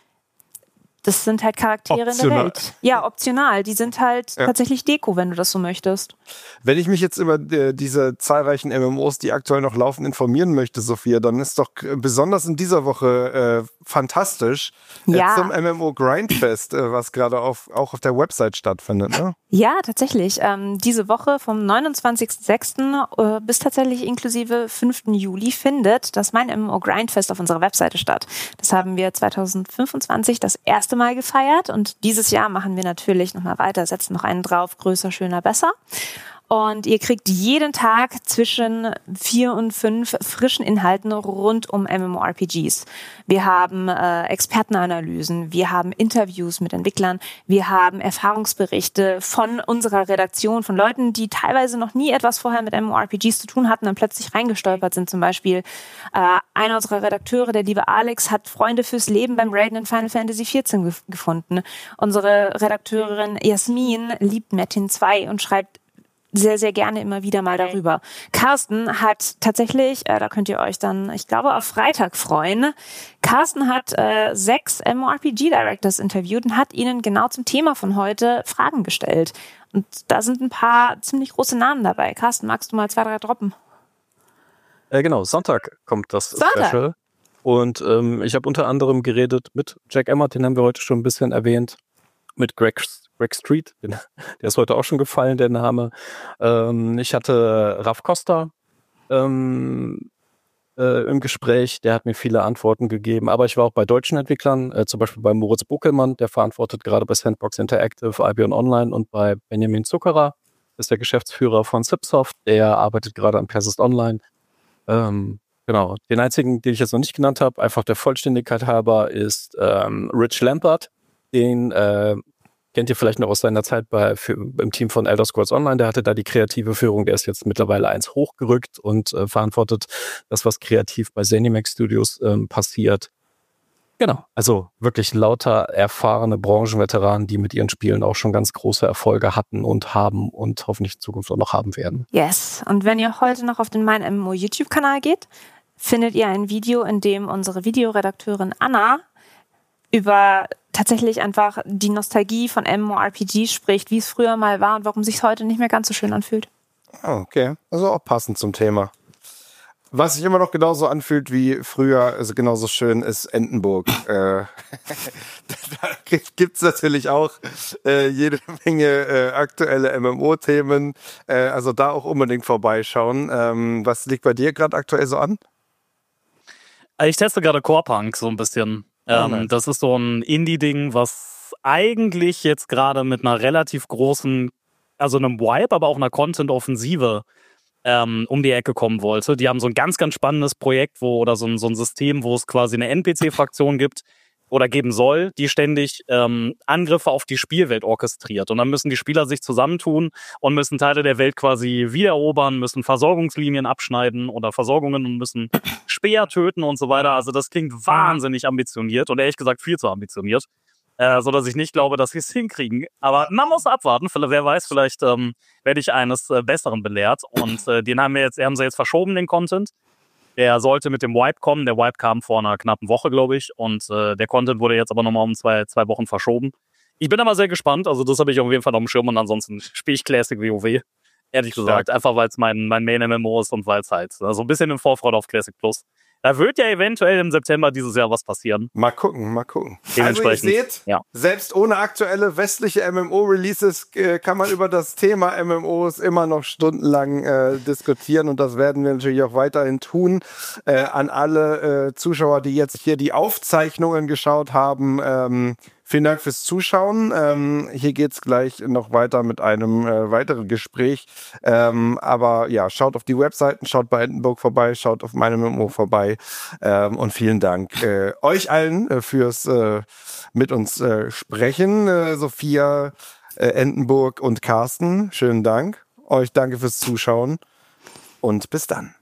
das sind halt Charaktere optional. In der Welt. Ja, optional. Die sind halt ja. tatsächlich Deko, wenn du das so möchtest. Wenn ich mich jetzt über äh, diese zahlreichen M M Os, die aktuell noch laufen, informieren möchte, Sophia, dann ist doch äh, besonders in dieser Woche äh, fantastisch äh, ja. zum M M O Grindfest, äh, was gerade auf, auch auf der Website stattfindet. Ne? Ja, tatsächlich. Ähm, diese Woche vom neunundzwanzigsten sechsten Äh, bis tatsächlich inklusive fünften Juli findet das Mein M M O Grindfest auf unserer Webseite statt. Das haben wir zweitausendfünfundzwanzig das erste Mal gefeiert und dieses Jahr machen wir natürlich nochmal weiter, setzen noch einen drauf, größer, schöner, besser. Und ihr kriegt jeden Tag zwischen vier und fünf frischen Inhalten rund um MMORPGs. Wir haben äh, Expertenanalysen, wir haben Interviews mit Entwicklern, wir haben Erfahrungsberichte von unserer Redaktion, von Leuten, die teilweise noch nie etwas vorher mit MMORPGs zu tun hatten und plötzlich reingestolpert sind. Zum Beispiel äh, einer unserer Redakteure, der liebe Alex, hat Freunde fürs Leben beim Raiden in Final Fantasy vierzehn ge- gefunden. Unsere Redakteurin Jasmin liebt Metin zwei und schreibt sehr, sehr gerne immer wieder mal darüber. Carsten hat tatsächlich, äh, da könnt ihr euch dann, ich glaube, auf Freitag freuen. Carsten hat äh, sechs MMORPG-Directors interviewt und hat ihnen genau zum Thema von heute Fragen gestellt. Und da sind ein paar ziemlich große Namen dabei. Carsten, magst du mal zwei, drei droppen? Äh, genau, Sonntag kommt das Sonntag. Special. Und ähm, ich habe unter anderem geredet mit Jack Emmert, den haben wir heute schon ein bisschen erwähnt, mit Greg Greg Street, den, der ist heute auch schon gefallen, der Name. Ähm, ich hatte Raf Costa ähm, äh, im Gespräch, der hat mir viele Antworten gegeben, aber ich war auch bei deutschen Entwicklern, äh, zum Beispiel bei Moritz Buckelmann, der verantwortet gerade bei Sandbox Interactive, Albion Online und bei Benjamin Zuckerer, ist der Geschäftsführer von Cipsoft, der arbeitet gerade an Persist Online. Ähm, genau, den einzigen, den ich jetzt noch nicht genannt habe, einfach der Vollständigkeit halber, ist ähm, Rich Lampert, den äh, kennt ihr vielleicht noch aus seiner Zeit bei, für, im Team von Elder Scrolls Online. Der hatte da die kreative Führung. Der ist jetzt mittlerweile eins hochgerückt und äh, verantwortet das, was kreativ bei ZeniMax Studios ähm, passiert. Genau, also wirklich lauter erfahrene Branchenveteranen, die mit ihren Spielen auch schon ganz große Erfolge hatten und haben und hoffentlich in Zukunft auch noch haben werden. Yes, und wenn ihr heute noch auf den Mein M M O YouTube-Kanal geht, findet ihr ein Video, in dem unsere Videoredakteurin Anna über tatsächlich einfach die Nostalgie von MMORPG spricht, wie es früher mal war und warum es sich heute nicht mehr ganz so schön anfühlt. Okay, also auch passend zum Thema. Was sich immer noch genauso anfühlt wie früher, also genauso schön, ist Entenburg. äh, da gibt es natürlich auch äh, jede Menge äh, aktuelle M M O-Themen. Äh, also da auch unbedingt vorbeischauen. Ähm, was liegt bei dir gerade aktuell so an? Ich teste gerade Core-Punk so ein bisschen. Oh, ähm, nice. Das ist so ein Indie-Ding, was eigentlich jetzt gerade mit einer relativ großen, also einem Vibe, aber auch einer Content-Offensive ähm, um die Ecke kommen wollte. Die haben so ein ganz, ganz spannendes Projekt, wo oder so ein, so ein System, wo es quasi eine N P C-Fraktion gibt oder geben soll, die ständig ähm, Angriffe auf die Spielwelt orchestriert. Und dann müssen die Spieler sich zusammentun und müssen Teile der Welt quasi wiedererobern, müssen Versorgungslinien abschneiden oder Versorgungen und müssen Speer töten und so weiter. Also das klingt wahnsinnig ambitioniert und ehrlich gesagt viel zu ambitioniert. Äh, so dass ich nicht glaube, dass sie es hinkriegen. Aber man muss abwarten. Wer weiß, vielleicht ähm, werde ich eines äh, Besseren belehrt. Und äh, den haben wir jetzt, haben sie jetzt verschoben, den Content. Der sollte mit dem Wipe kommen. Der Wipe kam vor einer knappen Woche, glaube ich. Und äh, der Content wurde jetzt aber nochmal um zwei, zwei Wochen verschoben. Ich bin aber sehr gespannt. Also das habe ich auf jeden Fall auf dem Schirm. Und ansonsten spiele ich Classic WoW. Ehrlich gesagt. Stark. Einfach, weil es mein, mein Main-M M O ist und weil es halt so also ein bisschen in Vorfreude auf Classic Plus. Da wird ja eventuell im September dieses Jahr was passieren. Mal gucken, mal gucken. Dementsprechend, Also ihr seht, ja. selbst ohne aktuelle westliche M M O-Releases äh, kann man über das Thema M M Os immer noch stundenlang äh, diskutieren und das werden wir natürlich auch weiterhin tun. Äh, an alle äh, Zuschauer, die jetzt hier die Aufzeichnungen geschaut haben, ähm, vielen Dank fürs Zuschauen. Ähm, hier geht's gleich noch weiter mit einem äh, weiteren Gespräch. Ähm, aber ja, schaut auf die Webseiten, schaut bei Entenburg vorbei, schaut auf meinem M M O vorbei. Ähm, und vielen Dank äh, euch allen äh, fürs äh, mit uns äh, sprechen. Äh, Sophia, äh, Entenburg und Carsten, schönen Dank. Euch danke fürs Zuschauen und bis dann.